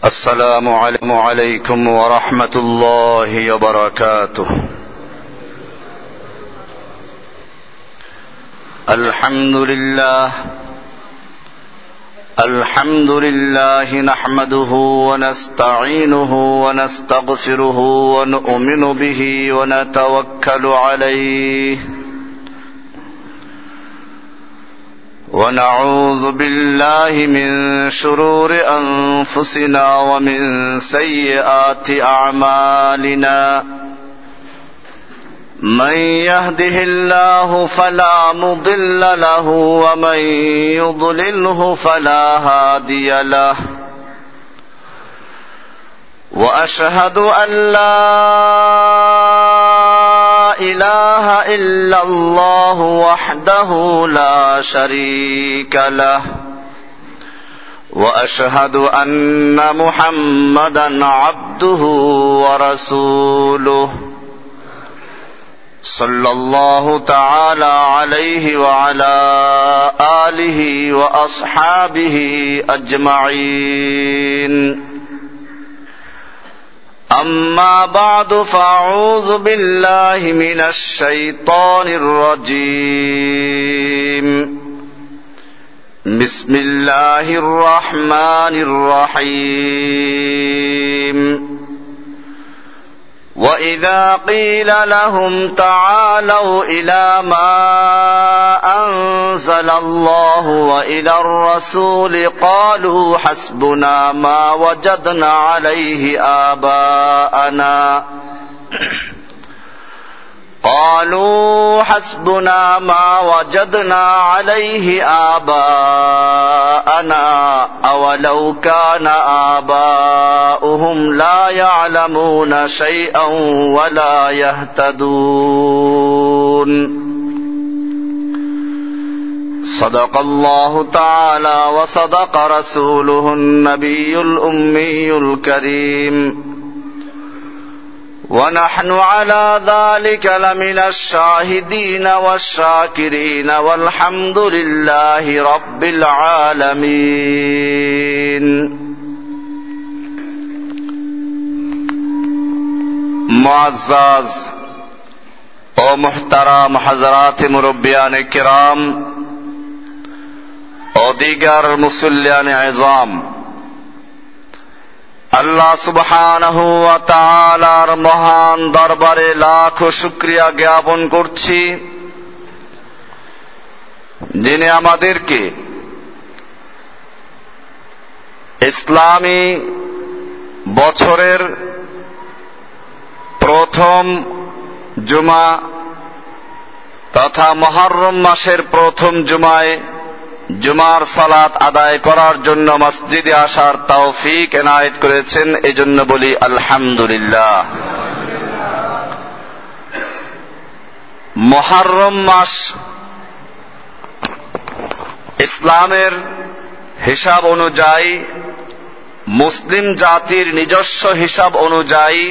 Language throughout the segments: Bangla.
السلام عليكم ورحمة الله وبركاته. الحمد لله نحمده ونستعينه ونستغفره ونؤمن به ونتوكل عليه ونعوذ بالله من شرور أنفسنا ومن سيئات أعمالنا. من يهده الله فلا مضل له ومن يضلله فلا هادي له. وأشهد أن لا إله إلا الله وحده لا شريك له. وأشهد أن محمدا عبده ورسوله صلى الله تعالى عليه وعلى آله وأصحابه أجمعين. أما بعد فأعوذ بالله من الشيطان الرجيم. بسم الله الرحمن الرحيم. وإذا قيل لهم تعالوا إلى ما أنزل الله وإلى الرسول قالوا حسبنا ما وجدنا عليه آباءنا أولو كان آباؤهم لا يعلمون شيئا ولا يهتدون. صدق الله تعالى وصدق رسوله النبي الأمي الكريم. ونحن على ذلك لمن الشاهدين والشاكرين والحمد لله رب العالمين. معزز ও মুহতারাম হযরত মুরব্বিয়ান কিরাম ও দিগার মুসল্লিয়ান আযম, আল্লাহ সুবহানাহু ওয়া তাআলার মহান দরবারে লাখো শুকরিয়া জ্ঞাপন করছি, যিনি আমাদেরকে ইসলামী বছরের প্রথম জুমা তথা মুহররম মাসের প্রথম জুমায় জুমার সালাত আদায় করার জন্য মসজিদে আসার তৌফিক এনায়েত করেছেন। এজন্য বলি আলহামদুলিল্লাহ। মুহররম মাস ইসলামের হিসাব অনুযায়ী, মুসলিম জাতির নিজস্ব হিসাব অনুযায়ী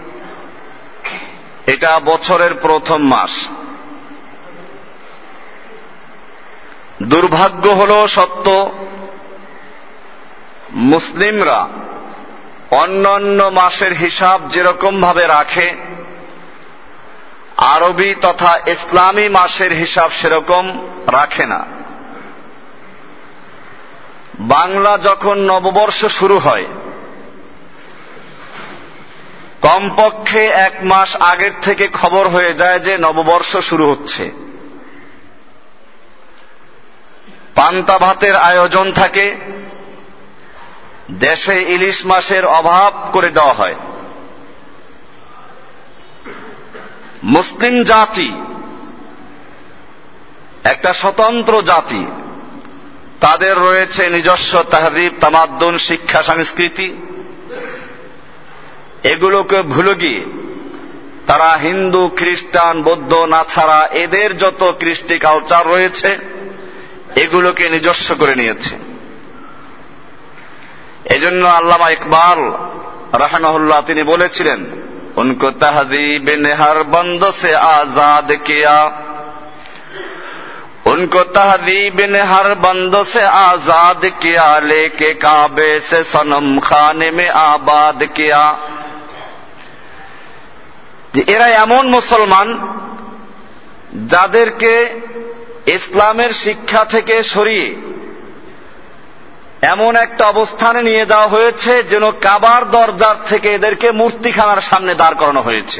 এটা বছরের প্রথম মাস। দুর্ভাগ্য হলো সত্য, মুসলিমরা অন্যান্য মাসের হিসাব যেরকম ভাবে রাখে, আরবি তথা ইসলামী মাসের হিসাব সেরকম রাখে না। বাংলা যখন নববর্ষ শুরু হয়, কমপক্ষে 1 মাস আগের থেকে খবর হয়ে যায় যে নববর্ষ শুরু হচ্ছে। পান্তা ভাতের আয়োজন থাকে, দেশে ইলিশ মাছের অভাব করে দেওয়া হয়। মুসলিম জাতি একটা স্বতন্ত্র জাতি, তাদের রয়েছে নিজস্ব তাহজিব, তামাদ্দুন, শিক্ষা, সংস্কৃতি। এগুলোকে ভুলে গিয়ে তারা হিন্দু, খ্রিস্টান, বৌদ্ধ, নাছাড়া এদের যত কৃষ্টি কালচার রয়েছে এগুলোকে নিজস্ব করে নিয়েছে। এজন্য আল্লামা ইকবাল রাহিমাহুল্লাহ তিনি বলেছিলেন, উनको तहजीब ने हर बंद से आजाद किया, उनको तहजीब ने हर बंदो से आजाद किया, लेके काबे से सनम खाने में आबाद किया। যে এরা এমন মুসলমান যাদেরকে ইসলামের শিক্ষা থেকে সরিয়ে এমন একটা অবস্থানে নিয়ে যাওয়া হয়েছে যেন কাবার দরজার থেকে এদেরকে মূর্তিখানার সামনে দাঁড় করানো হয়েছে।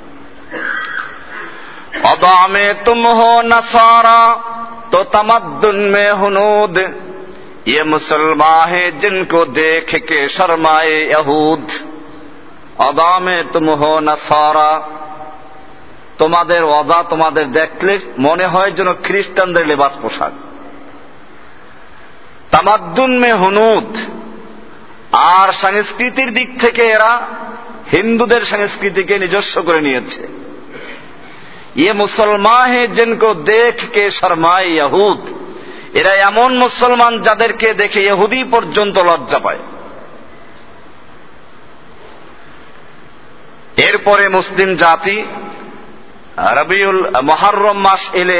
অদামে তুম হো নাসারা তো তামাদ্দুন মে হুনুদ, ये मुसलमान है जिनको देख के शर्माए यहूद। অদামে তুম হো নাসারা, তোমাদের ওয়াদা তোমাদের দেখলে মনে হয় যেন খ্রিস্টানদের লেবাস পোশাক। তামাদ্দুন মে হুনুদ, আর সংস্কৃতির দিক থেকে এরা হিন্দুদের সংস্কৃতিকে নিজস্ব করে নিয়েছে। ये मुसलमान है जिनको देख के शर्माए यहूद, এরা এমন মুসলমান যাদেরকে দেখে ইহুদি পর্যন্ত লজ্জা পায়। এরপরে মুসলিম জাতি রবিউল মুহররম মাস এলে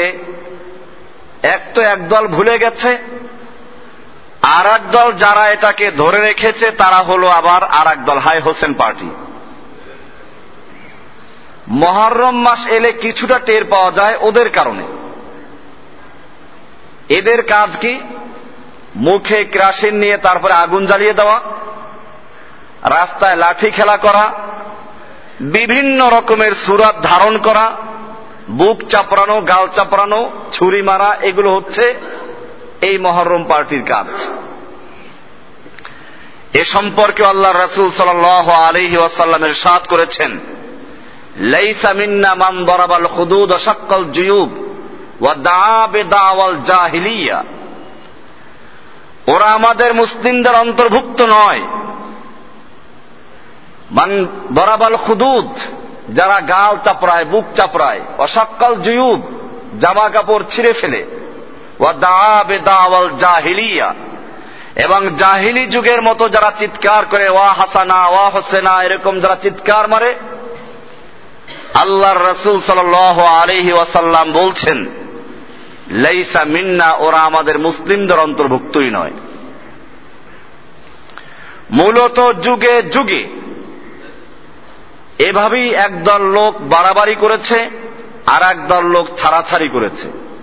একদল ভুলে গেছে, আর একদল যারা এটাকে ধরে রেখেছে তারা হলো আবার আর একদল হাই হোসেন পার্টি। মুহররম মাস এলে কিছুটা টের পাওয়া যায় ওদের কারণে। এদের কাজ কি? মুখে কেরোসিন নিয়ে তারপরে আগুন জ্বালিয়ে দেওয়া, রাস্তায় লাঠি খেলা করা, বিভিন্ন রকমের সুরাত ধারণ করা, বুক চাপড়ানো, গাল চাপড়ানো, ছুরি মারা, এগুলো হচ্ছে এই মুহররম পার্টির কাজ। এ সম্পর্কে আল্লাহর রাসূল সাল্লাল্লাহু আলাইহি ওয়াসাল্লাম ইরশাদ করেছেন, লাইসা মিন্না মান দারাবাল হুদুদ ওয়া শাক্কাল জুয়ুব ওয়া দাআ বিদাওয়াল জাহিলিয়া, ওরা আমাদের মুসলিমদের অন্তর্ভুক্ত নয়। মান দারাবাল হুদুদ, যারা গাল চাপড়ায়, বুক চাপড়ায়, ওয়া শাক্কাল জুয়ুব, জামা কাপড় ছিঁড়ে ফেলে, ওয়া দাআ বিদাওয়াল জাহিলিয়া, এবং জাহিলি যুগের মতো যারা চিৎকার করে ওয়া হাসানা ওয়া হোসেনা এরকম যারা চিৎকার মারে, আল্লাহর রাসূল সাল্লাল্লাহু আলাইহি ওয়াসাল্লাম বলছেন, লাইসা মিন্না, ওরা আমাদের মুসলিমদের অন্তর্ভুক্তই নয়। মূলত যুগে যুগে এভাবেই একদল লোক বাড়াবাড়ি করেছে, আর একদল লোক ছাড়াছাড়ি করেছে।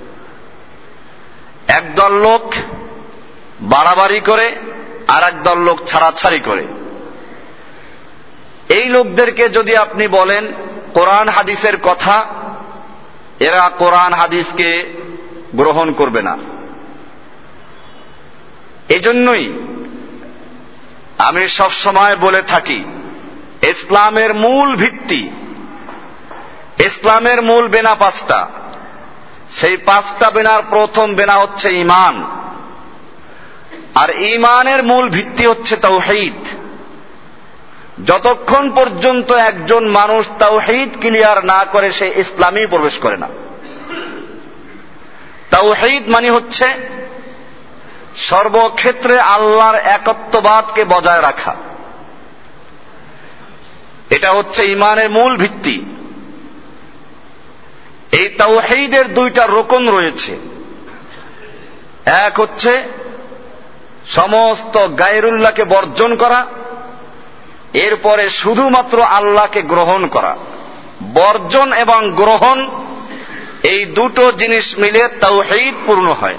একদল লোক বাড়াবাড়ি করে, আর একদল লোক ছাড়াছাড়ি করে। এই লোকদেরকে যদি আপনি বলেন কোরআন হাদিসের কথা, এরা কোরআন হাদিসকে গ্রহণ করবে না। এজন্যই আমি সব সময় বলে থাকি, ইসলামের মূল ভিত্তি, ইসলামের মূল বেনা পাঁচটা। সেই পাঁচটা বেনার প্রথম বেনা হচ্ছে ঈমান, আর ঈমানের মূল ভিত্তি হচ্ছে তাওহীদ। যতক্ষণ পর্যন্ত একজন মানুষ তাওহীদ ক্লিয়ার না করে সে ইসলামেই প্রবেশ করে না। তাওহীদ মানে হচ্ছে সর্বক্ষেত্রে আল্লাহর একত্ববাদকে বজায় রাখা। এটা হচ্ছে ঈমানের মূল ভিত্তি। এই তাওহীদের দুইটা রোকন রয়েছে। এক হচ্ছে সমস্ত গায়রুল্লাহকে বর্জন করা, এরপরে শুধুমাত্র আল্লাহকে গ্রহণ করা। বর্জন এবং গ্রহণ এই দুটো জিনিস মিলে তাওহীদ পূর্ণ হয়।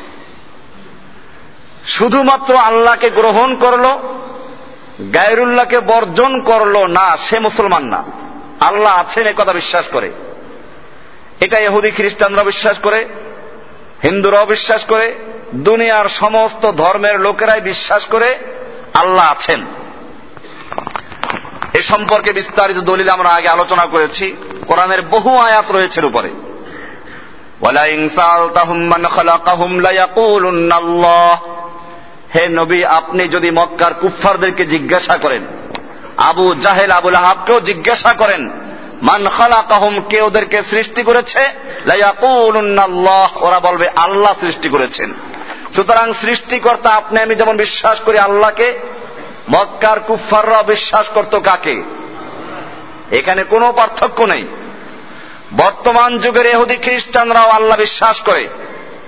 শুধুমাত্র আল্লাহকে গ্রহণ করলো, গায়রুল্লাহকে বর্জন করলো না, সে মুসলমান না। আল্লাহ আছেন এ কথা বিশ্বাস করে, এটা ইহুদি খ্রিস্টানরা বিশ্বাস করে, হিন্দুরাও বিশ্বাস করে, দুনিয়ার সমস্ত ধর্মের লোকেরাই বিশ্বাস করে আল্লাহ আছেন। এ সম্পর্কে বিস্তারিত দলিল আমরা আগে আলোচনা করেছি। কোরআনের বহু আয়াত রয়েছে উপরে। ওয়ালা ইন সালতাহুম মান খালাকাহুম লা ইয়াকুলুন্নাল্লাহ, হে নবী আপনি যদি মক্কার কুফফারদেরকে জিজ্ঞাসা করেন, আবু জাহেল আবু লাহাবকেও জিজ্ঞাসা করেন, মান খালাকাহুম, কে ওদেরকে সৃষ্টি করেছে, লা ইয়াকুলুন্নাল্লাহ, ওরা বলবে আল্লাহ সৃষ্টি করেছেন। সুতরাং সৃষ্টিকর্তা আপনি আমি যেমন বিশ্বাস করি আল্লাহকে, মক্কার কুফফাররা বিশ্বাস করত কাকে? এখানে কোনো পার্থক্য নেই। বর্তমান যুগের ইহুদি খ্রিস্টানরাও আল্লাহ বিশ্বাস করে,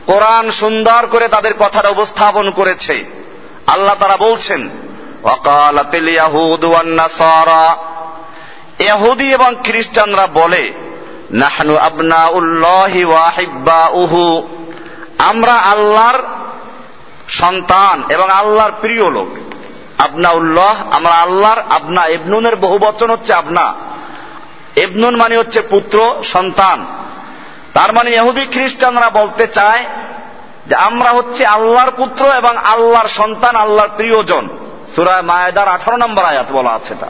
কোরআন সুন্দর করে তাদের কথাটা উপস্থাপন করেছে। আল্লাহ তারা বলছেন, ওয়াকালাতিল ইয়াহুদু ওয়ান নাসারা, ইহুদি এবং খ্রিস্টানরা বলে, নাহনু আবনাউল্লাহি ওয়া আহিব্বাউহু, আমরা আল্লাহর সন্তান এবং আল্লাহর প্রিয় লোক। আবনাউল্লাহ, আমরা আল্লাহর, আবনা ইবনুনের বহুবচন হচ্ছে আবনা, ইবনুন মানে হচ্ছে পুত্র, সন্তান। তার মানে ইহুদি খ্রিস্টানরা বলতে চায় যে আমরা হচ্ছে আল্লাহর পুত্র এবং আল্লাহর সন্তান, আল্লাহর প্রিয়জন। সূরা মায়েদার 18 নম্বর আয়াত বলা আছে তা।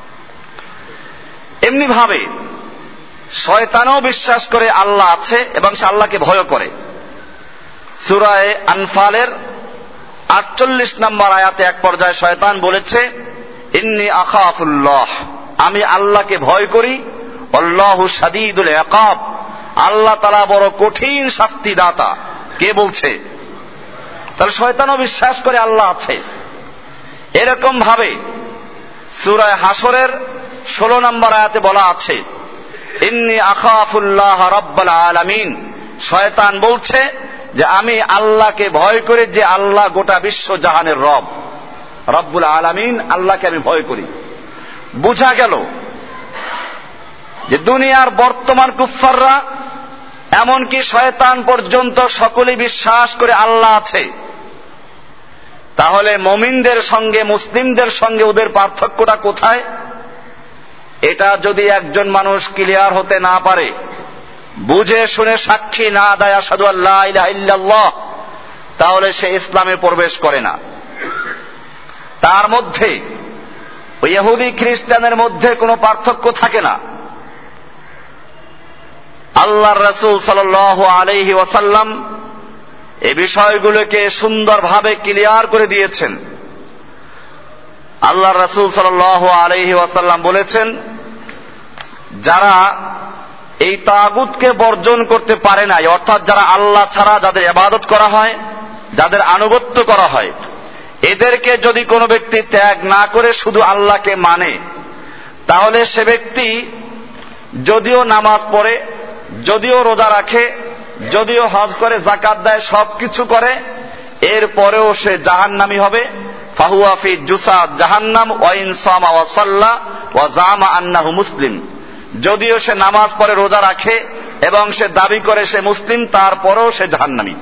এমনি ভাবে শয়তানও বিশ্বাস করে আল্লাহ আছে এবং সে আল্লাহকে ভয় করে। সূরা আনফালের 48 নম্বর আয়াতে এক পর্যায়ে শয়তান বলেছে, ইন্নী আখাফুল্লাহ, আমি আল্লাহকে ভয় করি, আল্লাহু শাদীদুল ইকাব, আল্লাহ তাআলা বড় কঠিন শাস্তিদাতা। কে বলছে? তাহলে শয়তানও বিশ্বাস করে আল্লাহ আছে। এরকম ভাবে সূরা হাসরের 16 নম্বর আয়াতে বলা আছে, ইন্নী আখাফুল্লাহ রাব্বাল আলামিন, শয়তান বলছে যে আমি আল্লাহকে ভয় করি, যে আল্লাহ গোটা বিশ্ব জাহানের রব, রব্বুল আলামিন, আল্লাহকে আমি ভয় করি। বুঝা গেল যে দুনিয়ার বর্তমান কুফফাররা, এমনকি শয়তান পর্যন্ত সকলেই বিশ্বাস করে আল্লাহ আছে। তাহলে মুমিনদের সঙ্গে, মুসলিমদের সঙ্গে ওদের পার্থক্যটা কোথায়? এটা যদি একজন মানুষ ক্লিয়ার হতে না পারে, বুঝে শুনে সাক্ষী না দেয় আশহাদু আল্লা ইলাহা ইল্লাল্লাহ, তাহলে সে ইসলামে প্রবেশ করে না। তার মধ্যে ওই ইহুদি খ্রিস্টানের মধ্যে কোনো পার্থক্য থাকে না। আল্লাহর রাসূল সাল্লাল্লাহু আলাইহি ওয়াসাল্লাম এই বিষয়গুলোকে সুন্দরভাবে ক্লিয়ার করে দিয়েছেন। আল্লাহর রাসূল সাল্লাল্লাহু আলাইহি ওয়াসাল্লাম বলেছেন, যারা এই তাগুতকে বর্জন করতে পারে নাই, অর্থাৎ যারা আল্লাহ ছাড়া যাদের ইবাদত করা হয়, যাদের আনুগত্য করা হয়, এদেরকে যদি কোনো ব্যক্তি ত্যাগ না করে শুধু আল্লাহকে মানে, তাহলে সে ব্যক্তি যদিও নামাজ পড়ে, যদিও রোজা রাখে, যদিও হজ করে, যাকাত দেয়, সবকিছু করে, এরপরেও সে জাহান্নামী হবে। ফাহুয়া ফি জুসাদ জাহান্নাম ওয়া ইন সামা ওয়া সাল্লা ওয়া জামা আন্নাহু মুসলিম, যদিও সে নামাজ পড়ে, রোজা রাখে এবং সে দাবি করে সে মুসলিম, তারপরেও সে জাহান্নামী।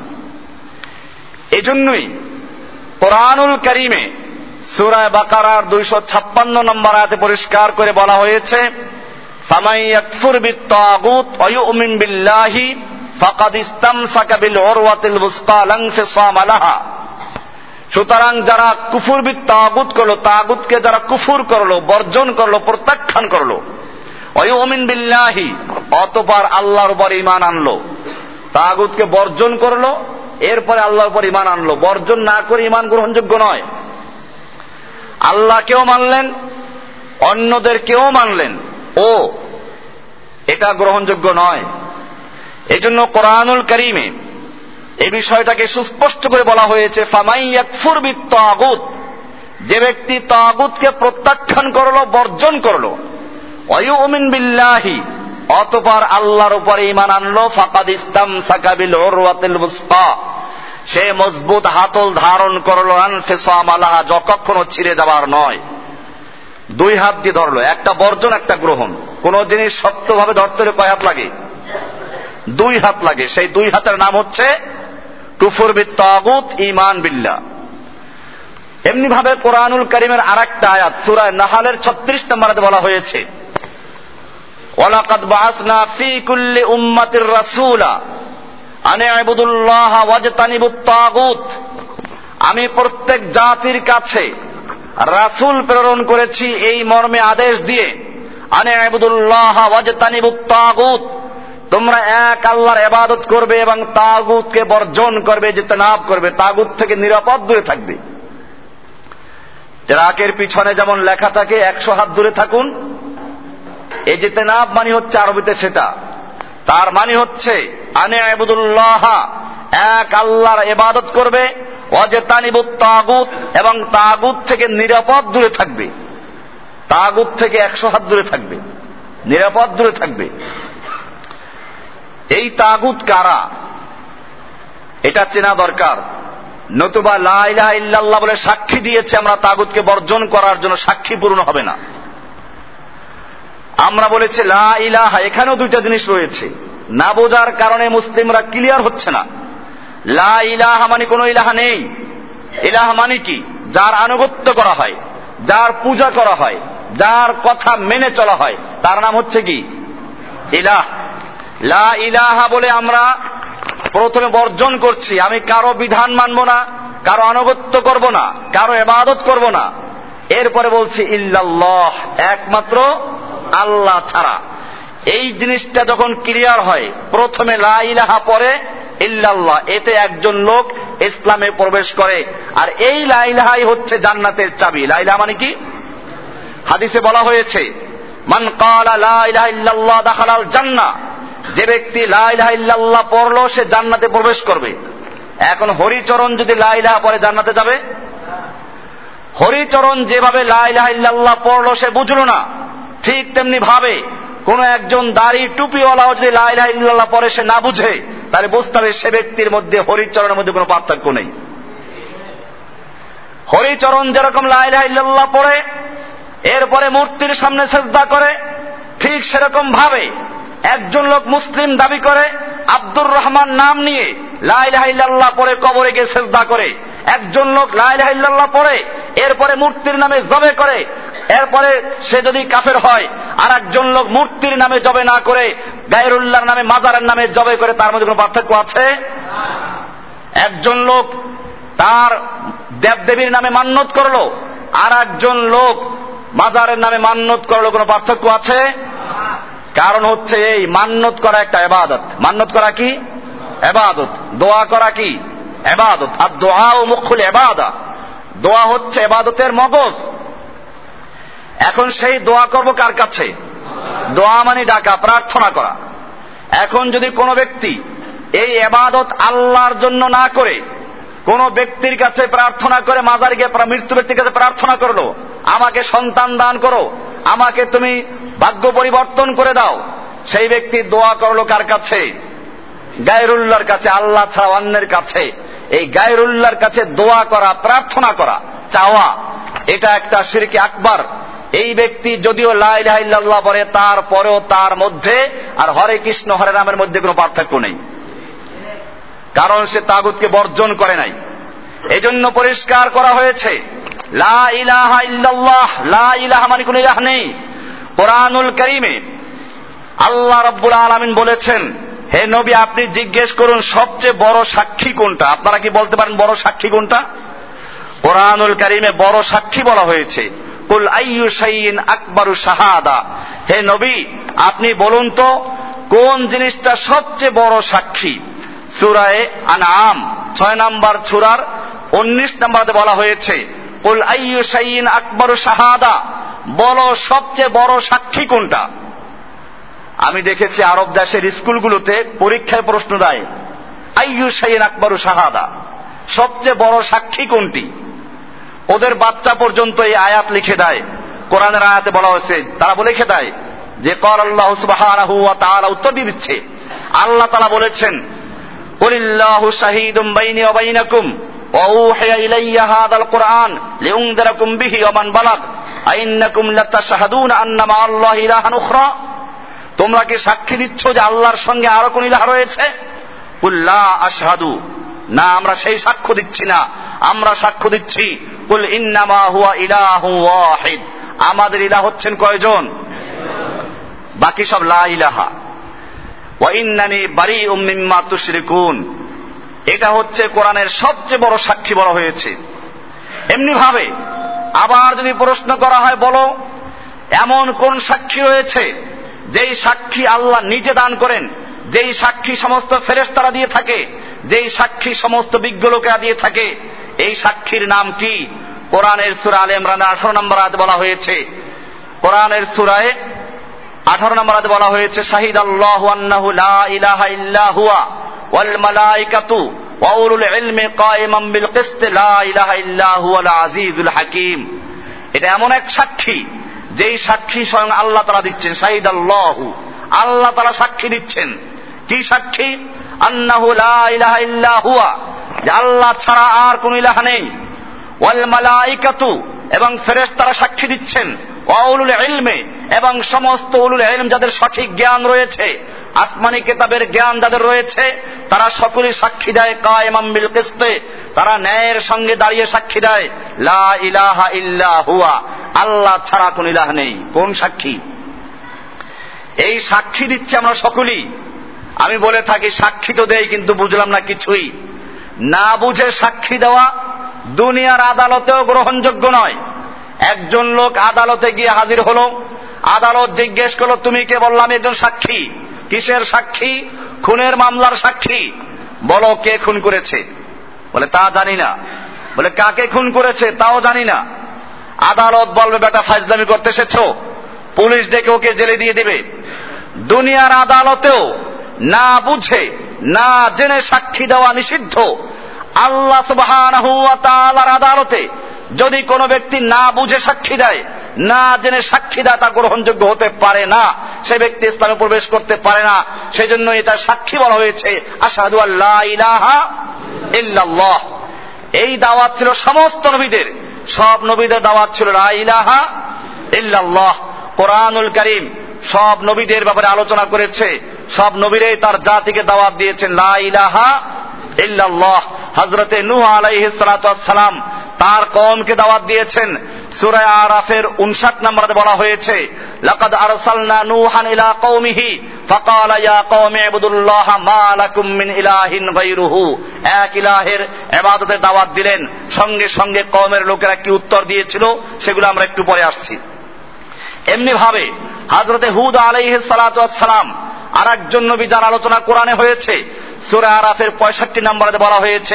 এজন্যই কোরআনুল কারীমে সূরা বাকারার 256 নম্বর আয়াতে পরিষ্কার করে বলা হয়েছে, ফামান ইয়াকফুর বিত-তাগুত ওয়া ইউমিন বিল্লাহি ফাকাদ ইসতামসাকা বিল উরওয়াতিল ওয়াসকা লা ইনফিসামা লাহা। সুতরাং যারা কুফর বিত-তাগুত করলো, তাগুতকে যারা কুফর করলো, বর্জন করলো, প্রত্যাখ্যান করলো, ওয়া ইউমিন বিল্লাহি, অতঃপর আল্লাহর উপর ঈমান আনলো, তাগুতকে বর্জন করলো, এরপরে আল্লাহর উপর ঈমান আনলো। বর্জন না করে ঈমান গ্রহণযোগ্য নয়। আল্লাহকেও মানলেন, অন্যদেরকেও মানলেন, ও এটা গ্রহণযোগ্য নয়। এজন্য কোরআনুল কারীমে এই বিষয়টাকে সুস্পষ্ট করে বলা হয়েছে, ফামান ইয়াকফুর বিত-তাগুত, যে ব্যক্তি তাগুতকে প্রত্যাখ্যান করলো, বর্জন করলো, ওয়া ইউমিন বিল্লাহি, অতঃপর আল্লাহর উপরে ঈমান আনলো, ফাকাদ ইসতামসাকা বিল উরওয়াতিল ওয়াসকা, সে মজবুত হাতল ধারণ করলো, আনফিসামা লাহা, যা কখনো ছিঁড়ে যাবার নয়। দুই হাত দিয়ে ধরলো, একটা বর্জন, একটা গ্রহণ। কোন জিনিস শক্তভাবে ধরতে হলে কয় হাত লাগে? দুই হাত লাগে। সেই দুই হাতের নাম হচ্ছে কুফর বিত-তাগুত, ঈমান বিল্লাহ। এমনি ভাবে কোরআনুল কারীমের আরেকটা আয়াত সূরা নাহলের 36 নম্বর আয়াতে বলা হয়েছে, ওয়ালাকাদ বাআসনা ফি কুল্লি উম্মাতির রাসূলা আন ইবুদুল্লাহা ওয়াজতানিবুত তাগুত, আমি প্রত্যেক জাতির কাছে রাসূল প্রেরণ করেছি এই মর্মে আদেশ দিয়ে, আন ইবুদুল্লাহা ওয়াজতানিবুত তাগুত, তোমরা এক আল্লাহর ইবাদত করবে এবং তাগুতকে বর্জন করবে, ইজতিনাব করবে, তাগুত থেকে নিরাপদ দূরে থাকবে। ট্রাকের পিছনে যেমন লেখা থাকে 100 হাত দূরে থাকুন, ইজতিনাব মানে হচ্ছে আরবিতে সেটা, তার মানে হচ্ছে আন ইবুদুল্লাহ, এক আল্লাহর ইবাদত করবে, ওয়াজতানিবুত তাগুত, এবং তাগুত থেকে নিরাপদ দূরে থাকবে। তাগুত থেকে 100 হাত দূরে থাকবে, নিরাপদ দূরে থাকবে। এই তাগুত কারা? এটা চেনা দরকার। নতুবা লা ইলাহা ইল্লাল্লাহ বলে সাক্ষী দিয়েছে আমরা তাগুতকে বর্জন করার জন্য, সাক্ষী পূর্ণ হবে না। আমরা বলেছি লা ইলাহা, এখানেও দুইটা জিনিস রয়েছে, না বোঝার কারণে মুসলিমরা ক্লিয়ার হচ্ছে না। লা ইলাহা মানে কোনো ইলাহা নেই। ইলাহা মানে কি? যার আনুগত্য করা হয়, যার পূজা করা হয়, যার কথা মেনে চলা হয়, তার নাম হচ্ছে কি? ইলাহ। লা ইলাহা বলে আমরা প্রথমে বর্জন করছি, আমি কারো বিধান মানব না, কারো আনুগত্য করব না, কারো ইবাদত করব না। এরপরে বলছি ইল্লাল্লাহ, একমাত্র আল্লাহ ছাড়া। এই জিনিসটা যখন ক্লিয়ার হয়, প্রথমে লা ইলাহা পরে ইল্লাল্লাহ, এতে একজন লোক ইসলামে প্রবেশ করে। আর এই লা ইলাহাই হচ্ছে জান্নাতের চাবি। লা ইলাহা মানে কি? হাদিসে বলা হয়েছে মান ক্বালা লা ইলাহা ইল্লাল্লাহ দাখালাল জান্নাহ, যে ব্যক্তি লা ইলাহা ইল্লাল্লাহ পড়লো সে জান্নাতে প্রবেশ করবে। এখন হরিচরণ যদি লা ইলাহা পড়ে জান্নাতে যাবে? হরিচরণ যেভাবে লা ইলাহা ইল্লাল্লাহ পড়লো সে বুঝলো না, ঠিক তেমনি ভাবে কোন একজন দাড়ি টুপিওয়ালাও যদি লা ইলাহা ইল্লাল্লাহ পড়ে সে না বুঝে, তাহলে বুঝতে হবে সে ব্যক্তির মধ্যে হরিচরণের মধ্যে কোনো পার্থক্য নেই। হরিচরণ যেরকম লা ইলাহা ইল্লাল্লাহ পড়ে এরপরে মূর্তির সামনে সিজদা করে, ঠিক সেরকম ভাবে একজন লোক মুসলিম দাবি করে আব্দুর রহমান নাম নিয়ে লা ইলাহা ইল্লাল্লাহ পড়ে কবরে গিয়ে সিজদা করে। একজন লোক লা ইলাহা ইল্লাল্লাহ পড়ে এরপরে মূর্তির নামে জবে করে, এরপরে সে যদি কাফের হয়। আর একজন লোক মূর্তির নামে জবে না করে গায়রুল্লাহর নামে, মাজারের নামে জবে করে, তার মধ্যে কোনো পার্থক্য আছে? একজন লোক তার দেবদেবীর নামে মান্যত করলো, আর একজন লোক মাজারের নামে মান্যত করলো, কোনো পার্থক্য আছে? কারণ হচ্ছে এই মান্যত করা একটা ইবাদত। মান্যত করা কি? ইবাদত। দোয়া করা কি? ইবাদত। আর দোয়া ও মুখুল ইবাদা, দোয়া হচ্ছে ইবাদতের মগজ। এখন সেই দোয়া করব কার কাছে? দোয়া মানে ডাকা, প্রার্থনা করা। এখন যদি কোনো ব্যক্তি এই ইবাদত আল্লাহর জন্য না করে কোন ব্যক্তির কাছে প্রার্থনা করে, মাজারে গিয়ে মৃত্যু ব্যক্তির কাছে প্রার্থনা করলো, আমাকে সন্তান দান করো, আমাকে তুমি ভাগ্য পরিবর্তন করে দাও, সেই ব্যক্তি দোয়া করলো কার কাছে? গায়রুল্লাহর কাছে, আল্লাহ ছাড়া অন্যের কাছে। এই গায়রুল্লাহর কাছে দোয়া করা, প্রার্থনা করা, চাওয়া, এটা একটা শিরকে আকবার। এই ব্যক্তি যদিও লা ইলাহা ইল্লাল্লাহ বলে, তারপরেও তার মধ্যে আর হরে কৃষ্ণ হরে রামের মধ্যে কোনো পার্থক্য নেই, কারণ সে তাগুতকে বর্জন করে নাই। এজন্য পরিষ্কার করা হয়েছে লা ইলাহা ইল্লাল্লাহ, লা ইলাহা মানে কোন ইলাহ নেই। কোরআনুল কারীমে আল্লাহ রাব্বুল আলামিন বলেছেন, হে নবী আপনি জিজ্ঞেস করুন সবচেয়ে বড় সাক্ষী কোনটা। আপনারা কি বলতে পারেন বড় সাক্ষী কোনটা? কোরআনুল কারীমে বড় সাক্ষী বলা হয়েছে কুল আইয়ু শাইইন আকবারু শাহাদা। হে নবী আপনি বলুন তো কোন জিনিসটা সবচেয়ে বড় সাক্ষী। সূরা আনআম 6 নম্বর সূরার 19 নম্বরে বলা হয়েছে কুল আইয়ু শাইইন আকবারু শাহাদা, বলো সবচেয়ে বড় সাক্ষী কোনটা। আমি দেখেছি আরব দেশের স্কুলগুলোতে পরীক্ষায় প্রশ্ন দেয় আইয়ু শাইইন আকবারু শাহাদা, সবচেয়ে বড় সাক্ষী কোনটি। ওদের বাচ্চা পর্যন্ত এই আয়াত লিখে দেয়, কোরআনের আয়াতে বলা হয়েছে, তারা বলে লিখে দেয় যে ক্বাল আল্লাহু সুবহানাহু ওয়া তাআলা উত্তর দিয়ে দিচ্ছে, আল্লাহ তাআলা বলেছেন কুলিল্লাহু শাহীদুম বাইনি ওয়া বাইনাকুম ওয়া উহিয়া ইলাইয়া হাযাল কুরআন লিউনযিরাকুম বিহি ওয়া মান বালাগ আইন্নাকুম লাতাশহাদুনা আন্না মা আল্লাহি ইলাহান উখরা। তোমরা কি সাক্ষী দিচ্ছ যে আল্লাহর সঙ্গে আরো কোন ইলাহ রয়েছে? কুল লা আশহাদু, না আমরা সেই সাক্ষ্য দিচ্ছি না, আমরা সাক্ষ্য দিচ্ছি কুল ইন্নামা হুয়া ইলাহু ওয়াহিদ, আমাদের ইলাহ হচ্ছেন কয়জন? বাকি সব লা ইলাহা। ওয়া ইন্নানি বারিউম মিম্মা তুশরিকুন, এটা হচ্ছে কোরআনের সবচেয়ে বড় সাক্ষী বলা হয়েছে। এমনি ভাবে আবার যদি প্রশ্ন করা হয়, বলো এমন কোন সাক্ষী রয়েছে যেই সাক্ষী আল্লাহ নিজে দান করেন, যেই সাক্ষী সমস্ত ফেরেশতারা দিয়ে থাকে, যেই সাক্ষী সমস্ত বিজ্ঞ লোকেরা দিয়ে থাকে, এই সাক্ষীর নাম কি? কোরআনের সূরা আলে ইমরানের 18 নম্বর আয়াতে বলা হয়েছে, কোরআনের সূরায় 18 নম্বর আয়াতে বলা হয়েছে শাহিদাল্লাহু আন্নাহু লা ইলাহা ইল্লা হুয়া ওয়াল মালাইকাতু ওয়া উলুল ইলমি কায়িমান বিল কিসত লা ইলাহা ইল্লা হুয়াল আজিজুল হাকীম। এটা এমন এক সাক্ষী যেই সাক্ষী স্বয়ং আল্লাহ তাআলা দিচ্ছেন। শাহিদাল্লাহু, আল্লাহ তাআলা সাক্ষী দিচ্ছেন। কি সাক্ষী? আন্নাহু লা ইলাহা ইল্লা হুয়া, যে আল্লাহ ছাড়া আর কোন ইলাহ নেই। ওয়াল মালাইকাতু, এবং ফেরেশতারা সাক্ষী দিচ্ছেন। ওয়া উলুল ইলমে, এবং সমস্ত উলুল ইলম যাদের সঠিক জ্ঞান রয়েছে, আসমানি কিতাবের জ্ঞান যাদের রয়েছে, তারা সকলেই সাক্ষী দেয় কায়েমান বিল কিসতে, তারা ন্যায়ের সঙ্গে দাঁড়িয়ে সাক্ষী দেয় লা ইলাহা ইল্লা হুয়া, আল্লাহ ছাড়া কোন ইলাহ নেই। কোন সাক্ষী? এই সাক্ষী দিচ্ছে আমরা সকলেই। আমি বলে থাকি সাক্ষী তো দেই, কিন্তু বুঝলাম না কিছুই। না বুঝে সাক্ষী দেওয়া দুনিয়ার আদালতেও গ্রহণযোগ্য নয়। একজন লোক আদালতে গিয়ে হাজির হলো, আদালত জিজ্ঞেস করলো তুমি কে? বললাম আমি একজন সাক্ষী। কিসের সাক্ষী? খুনের মামলার সাক্ষী। বলো কে খুন করেছে? বলে তা জানি না। বলে কাকে খুন করেছে? তাও জানি না। আদালত বলবে বেটা ফাজলামি করতে এসেছো, পুলিশ ডেকে ওকে জেলে দিয়ে দিবে। দুনিয়ার আদালতেও না বুঝে না জেনে সাক্ষী দেওয়া নিষিদ্ধ। আল্লাহ সুবহানাহু ওয়া তাআলার আদালতে যদি কোনো ব্যক্তি না বুঝে সাক্ষী দেয়, না জেনে সাক্ষী দেয়, তা গ্রহণযোগ্য হতে পারে না। সে ব্যক্তি ইসলামে প্রবেশ করতে পারে না। সেই জন্য এটা সাক্ষী বলা হয়েছে আশহাদু আল্লা ইলাহা ইল্লাল্লাহ। এই দাওয়াত ছিল সমস্ত নবীদের, সব নবীদের দাওয়াত ছিল লা ইলাহা ইল্লাল্লাহ। কোরআনুল কারীম সব নবীদের ব্যাপারে আলোচনা করেছে, সব নবীরাই তার জাতিকে দাওয়াত দিয়েছেন লা ইলাহা ইল্লাল্লাহ। হযরতে নূহ আলাইহিস সালাতু ওয়াস সালাম তার কওমকে দাওয়াত দিয়েছেন। সূরা আরাফের 59 নম্বরে বলা হয়েছে লাকাদ আরসালনা নূহান ইলা কওমিহি ফাকালা ইয়া কওমি ইবুদুল্লাহা মা লাকুম মিন ইলাহিন গায়রুহু। এক ইলাহের ইবাদতের দাওয়াত দিলেন, সঙ্গে সঙ্গে কওমের লোকেরা কি উত্তর দিয়েছিল সেগুলো আমরা একটু পরে আসছি। এমনি ভাবে হযরতে হুদ আলাইহিস সালাতু ওয়াস সালাম আরেকজন নবী যার আলোচনা কোরআনে হয়েছে। সূরা আরাফের 65 নম্বরে বলা হয়েছে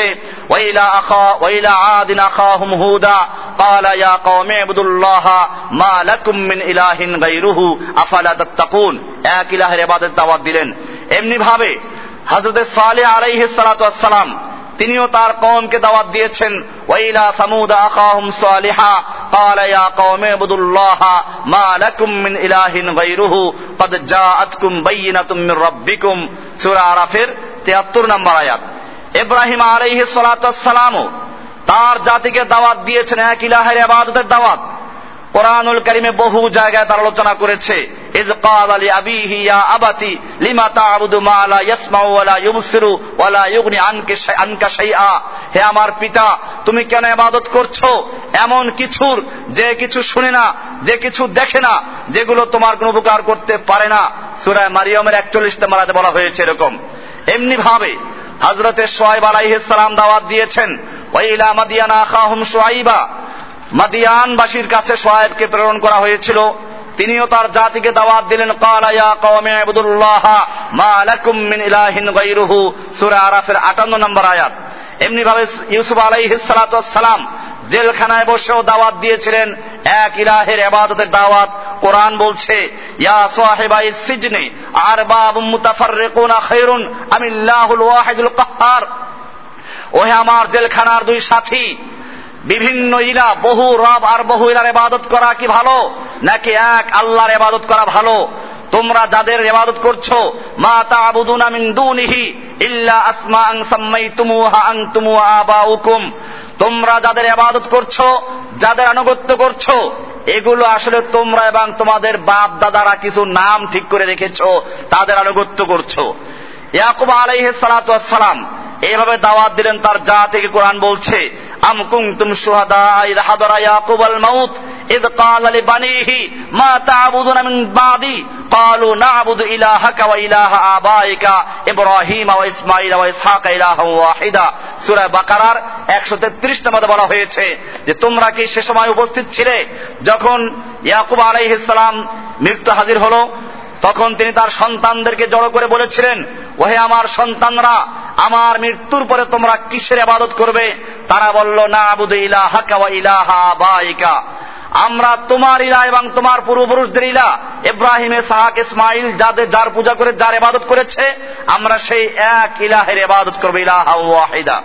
ওয়াইলা আদিন আখাহুম হুদা ক্বালা ইয়া কওমি ইবুদুল্লাহা মা লাকুম মিন ইলাহিন গায়রুহু আফালা তাত্তাকুন। এক ইলাহের ইবাদত দাওয়াত দিলেন। এমনি ভাবে হযরতে সালেহ আলাইহিস সালাতু ওয়াস সালাম তিনিও তার কওমকে দাওয়াত দিয়েছেন। ওয়াইলা সামুদ আখাহুম সালিহা ক্বালা ইয়া কওমি ইবুদুল্লাহা মা লাকুম মিন ইলাহিন গায়রুহু ক্বাদ জাআতকুম বায়িনাতুম মির রাব্বিকুম। সূরা আরাফের 73 নম্বর আয়াত। ইব্রাহিম আলাইহিস সালাতু ওয়াস সালামও তার জাতিকে দাওয়াত দিয়েছেন এক ইলাহের ইবাদতের দাওয়াত। কোরআনুল কারীমে বহু জায়গায় তার আলোচনা করেছে। ইয ক্বালা লিআবিহি ইয়া আবাতি লিমা তা'বুদু মা লা ইয়াসমাউ ওয়া লা ইউবসিরু ওয়া লা ইউগনি আনকা শাইআ। হে আমার পিতা, তুমি কেন ইবাদত করছো এমন কিছুর যে কিছু শুনে না, যে কিছু দেখে না, যেগুলো তোমার কোনো উপকার করতে পারে না। সূরা মারিয়মের 41 নম্বর আয়াতে বলা হয়েছে এরকম। এমনি ভাবে হযরতে শুআয়ব আলাইহিস সালাম দাওয়াত দিয়েছেন ওয়াইলা মাদিয়ানা আখাহুম শুআইবা। মাদিয়ানবাসীর কাছে শুআয়বকে প্রেরণ করা হয়েছিল, তিনিও তার জাতিকে দাওয়াত দিলেন ক্বালা ইয়া কওমি ইবুদুল্লাহা মা লাকুম মিন ইলাহিন গায়রুহু। সূরা আরাফের 58 নম্বর আয়াত। এমনি ভাবে ইউসুফ আলাইহিস সালাতু ওয়াস সালাম জেলখানায় বসেও দাওয়াত দিয়েছিলেন এক ইলাহের ইবাদতের দাওয়াত। কোরআন বলছে ইয়া সাহিবাইস সিজনি আরবাবুম মুতাফাররিকুনা খায়রুন আমিল্লাহুল ওয়াহিদুল কাহ্হার। ওহে আমার জেলখানার দুই সাথী, বিভিন্ন ইলাহ, বহু রব আর বহু ইলাহর ইবাদত করা কি ভালো, নাকি এক আল্লাহর ইবাদত করা ভালো? তোমরা যাদের ইবাদত করছো মা তা'বুদুনা মিন দুনিহি ইল্লা আসমাআন সাম্মাইতুমুহা আনতুম ওয়া আবাউকুম, তোমরা যাদের ইবাদত করছো, যাদের আনুগত্য করছো, এগুলো আসলে তোমরা এবং তোমাদের বাপ দাদারা কিছু নাম ঠিক করে রেখেছো, তাদের আনুগত্য করছো। ইয়াকুব আলাইহিস সালাতু ওয়াস সালাম এইভাবে দাওয়াত দিলেন তার জাতিকে। কোরআন বলছে আম কুনতুম শুহাদা ইয হাদারা ইয়াকুবাল মাউত ইয ক্বালা লিবানিহি মা তা'বুদুনা মিন বাদি ক্বালু না'বুদু ইলাহাকা ওয়া ইলাহা আবাইকা ইব্রাহিম ওয়া ইসমাঈল ওয়া ইসহাক ইলাহান ওয়াহিদা। সূরা বাকারার 133 নম্বরে বলা হয়েছে যে তোমরা কি সে সময় উপস্থিত ছিলে যখন ইয়াকুব আলাইহিস সালাম মৃত্যু হাজির হলো? তখন তিনি তার সন্তানদেরকে জড়ো করে বলেছিলেন ওহে আমার সন্তানরা, আমার মৃত্যুর পরে তোমরা কিসের ইবাদত করবে? তারা বলল না'বুদু ইলাহাকা ওয়া ইলাহা আবাইকা, আমরা তোমার ইলাহ এবং তোমার পূর্বপুরুষদের ইলাহ ইব্রাহিম, ইসহাক, ইসমাঈল যার পূজা করে, যার ইবাদত করেছে, আমরা সেই এক ইলাহের ইবাদত করব, ইলাহা ওয়াহিদা।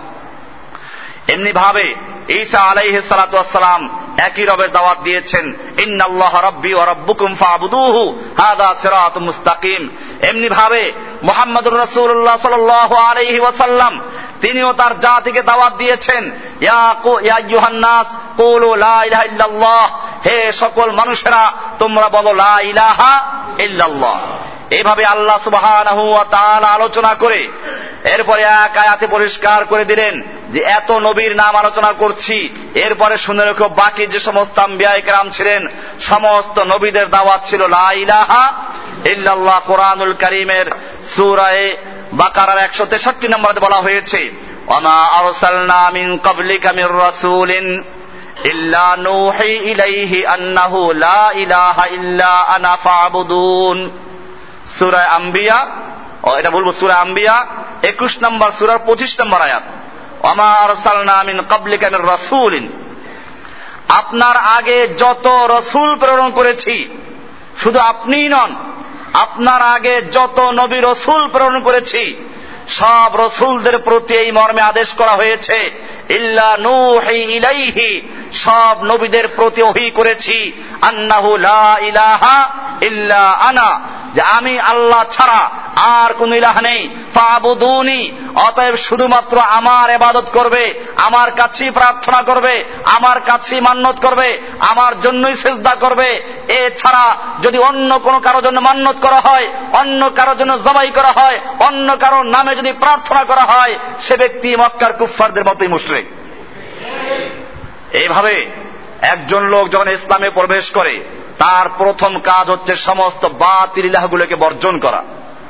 এমনি ভাবে ঈসা আলাইহিস সালাতু ওয়াস সালাম একই রবের দাওয়াত দিয়েছেন ইন্নাল্লাহা রাব্বি ওয়া রাব্বুকুম ফা'বুদুহু হাযা সিরাতুম মুস্তাকিম। এমনি ভাবে মুহাম্মদুর রাসূলুল্লাহ সাল্লাল্লাহু আলাইহি ওয়াসাল্লাম তিনিও তার জাতিকে দাওয়াত দিয়েছেন, ইয়া আইয়ুহান নাস কুলু লা ইলাহা ইল্লাল্লাহ, হে সকল মানুষেরা তোমরা বলো লা ইলাহা ইল্লাল্লাহ। এইভাবে আল্লাহ সুবহানাহু ওয়া তাআলা আলোচনা করে এরপরে এক আয়াতে পরিষ্কার করে দিলেন যে এত নবীর নাম আলোচনা করছি, এরপরে শুনে রেখো বাকি যে সমস্ত আম্বিয়ায়ে কেরাম ছিলেন সমস্ত নবীদের দাওয়াত ছিল লা ইলাহা ইল্লাল্লাহ। কোরআনুল কারীমের সূরা বাকারার 163 নম্বরে বলা হয়েছে, ওয়ামা আরসালনা মিন ক্বাবলিকা মির রাসূলিন ইল্লা নূহি ইলাইহি আন্নাহু লা ইলাহা ইল্লা আনা ফা'বুদুন। সূরা আম্বিয়া, এটা বলবো সূরা আম্বিয়া 21 নম্বর সূরার 25 নম্বর আয়াত, ওয়ামা আরসালনা মিন ক্বাবলিকা মির রাসূলিন, আপনার আগে যত রাসূল প্রেরণ করেছি, শুধু আপনিই নন, আপনার আগে যত নবী রাসূল প্রেরণ করেছি সব রাসূলদের প্রতি এই মর্মে আদেশ করা হয়েছে, ইল্লা নূহি ইলাইহি, সব নবীদের প্রতি ওহী করেছি, আন্নাহু লা ইলাহা ইল্লা আনা, যে আমি আল্লাহ ছাড়া আর কোন ইলাহ নেই, ফাবুদুনি, অতএব শুধুমাত্র আমার ইবাদত করবে, আমার কাছেই প্রার্থনা করবে, আমার কাছেই মান্নত করবে, আমার জন্যই সিজদা করবে। এছাড়া যদি অন্য কোন কারোর জন্য মান্নত করা হয়, অন্য কারোর জন্য জবাই করা হয়, অন্য কারোর নামে যদি প্রার্থনা করা হয়, সে ব্যক্তি মক্কার কুফফারদের মতোই মুশরিক। এইভাবে একজন লোক যখন ইসলামে প্রবেশ করে তার প্রথম কাজ হচ্ছে সমস্ত বাতিল ইলাহগুলোকে বর্জন করা।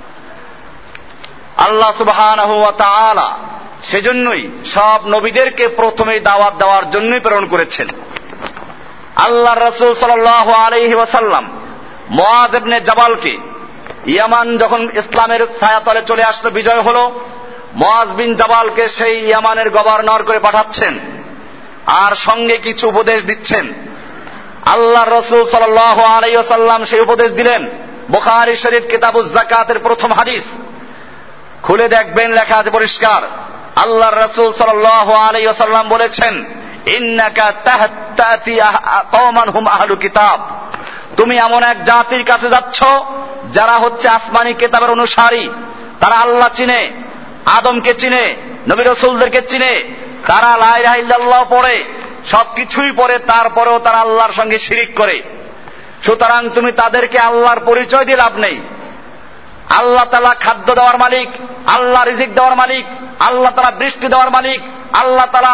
আল্লাহ সুবহানাহু ওয়া তাআলা সেজন্যই সব নবীদেরকে প্রথমেই দাওয়াত দেওয়ার জন্যই প্রেরণ করেছেন। আল্লাহর রাসূল সাল্লাল্লাহু আলাইহি ওয়াসাল্লাম মুআয ইবনে জাবালকে ইয়ামান যখন ইসলামের ছায়াতলে চলে আসলো, বিজয় হলো, মুআয বিন জাবালকে সেই ইয়ামানের গভর্নর করে পাঠাচ্ছেন আর সঙ্গে কিছু উপদেশ দিচ্ছেন। আল্লাহর রাসূল সাল্লাল্লাহু আলাইহি ওয়াসাল্লাম সেই উপদেশ দিলেন। বুখারী শরীফ কিতাবুজ যাকাতের প্রথম হাদিস খুলে দেখবেন, লেখা আছে পরিষ্কার, আল্লাহর রাসূল সাল্লাল্লাহু আলাইহি ওয়াসাল্লাম বলেছেন, ইন্নাকা তাহতাতি কওমান হুম আহলু কিতাব, তুমি এমন এক জাতির কাছে যাচ্ছ যারা হচ্ছে আসমানি কিতাবের অনুসারী, তারা আল্লাহ চিনে, আদমকে চিনে, নবী রাসূলদেরকে চিনে, তারা লা ইলাহা ইল্লাল্লাহ পড়ে, সবকিছুই পড়ে, তারপরেও তারা আল্লাহর সঙ্গে শিরিক করে। সুতরাং তুমি তাদেরকে আল্লাহর পরিচয় দিয়ে লাভ নেই। আল্লাহ তাআলা খাদ্য দেওয়ার মালিক, আল্লাহ রিজিক দেওয়ার মালিক, আল্লাহ তাআলা বৃষ্টি দেওয়ার মালিক, আল্লাহ তাআলা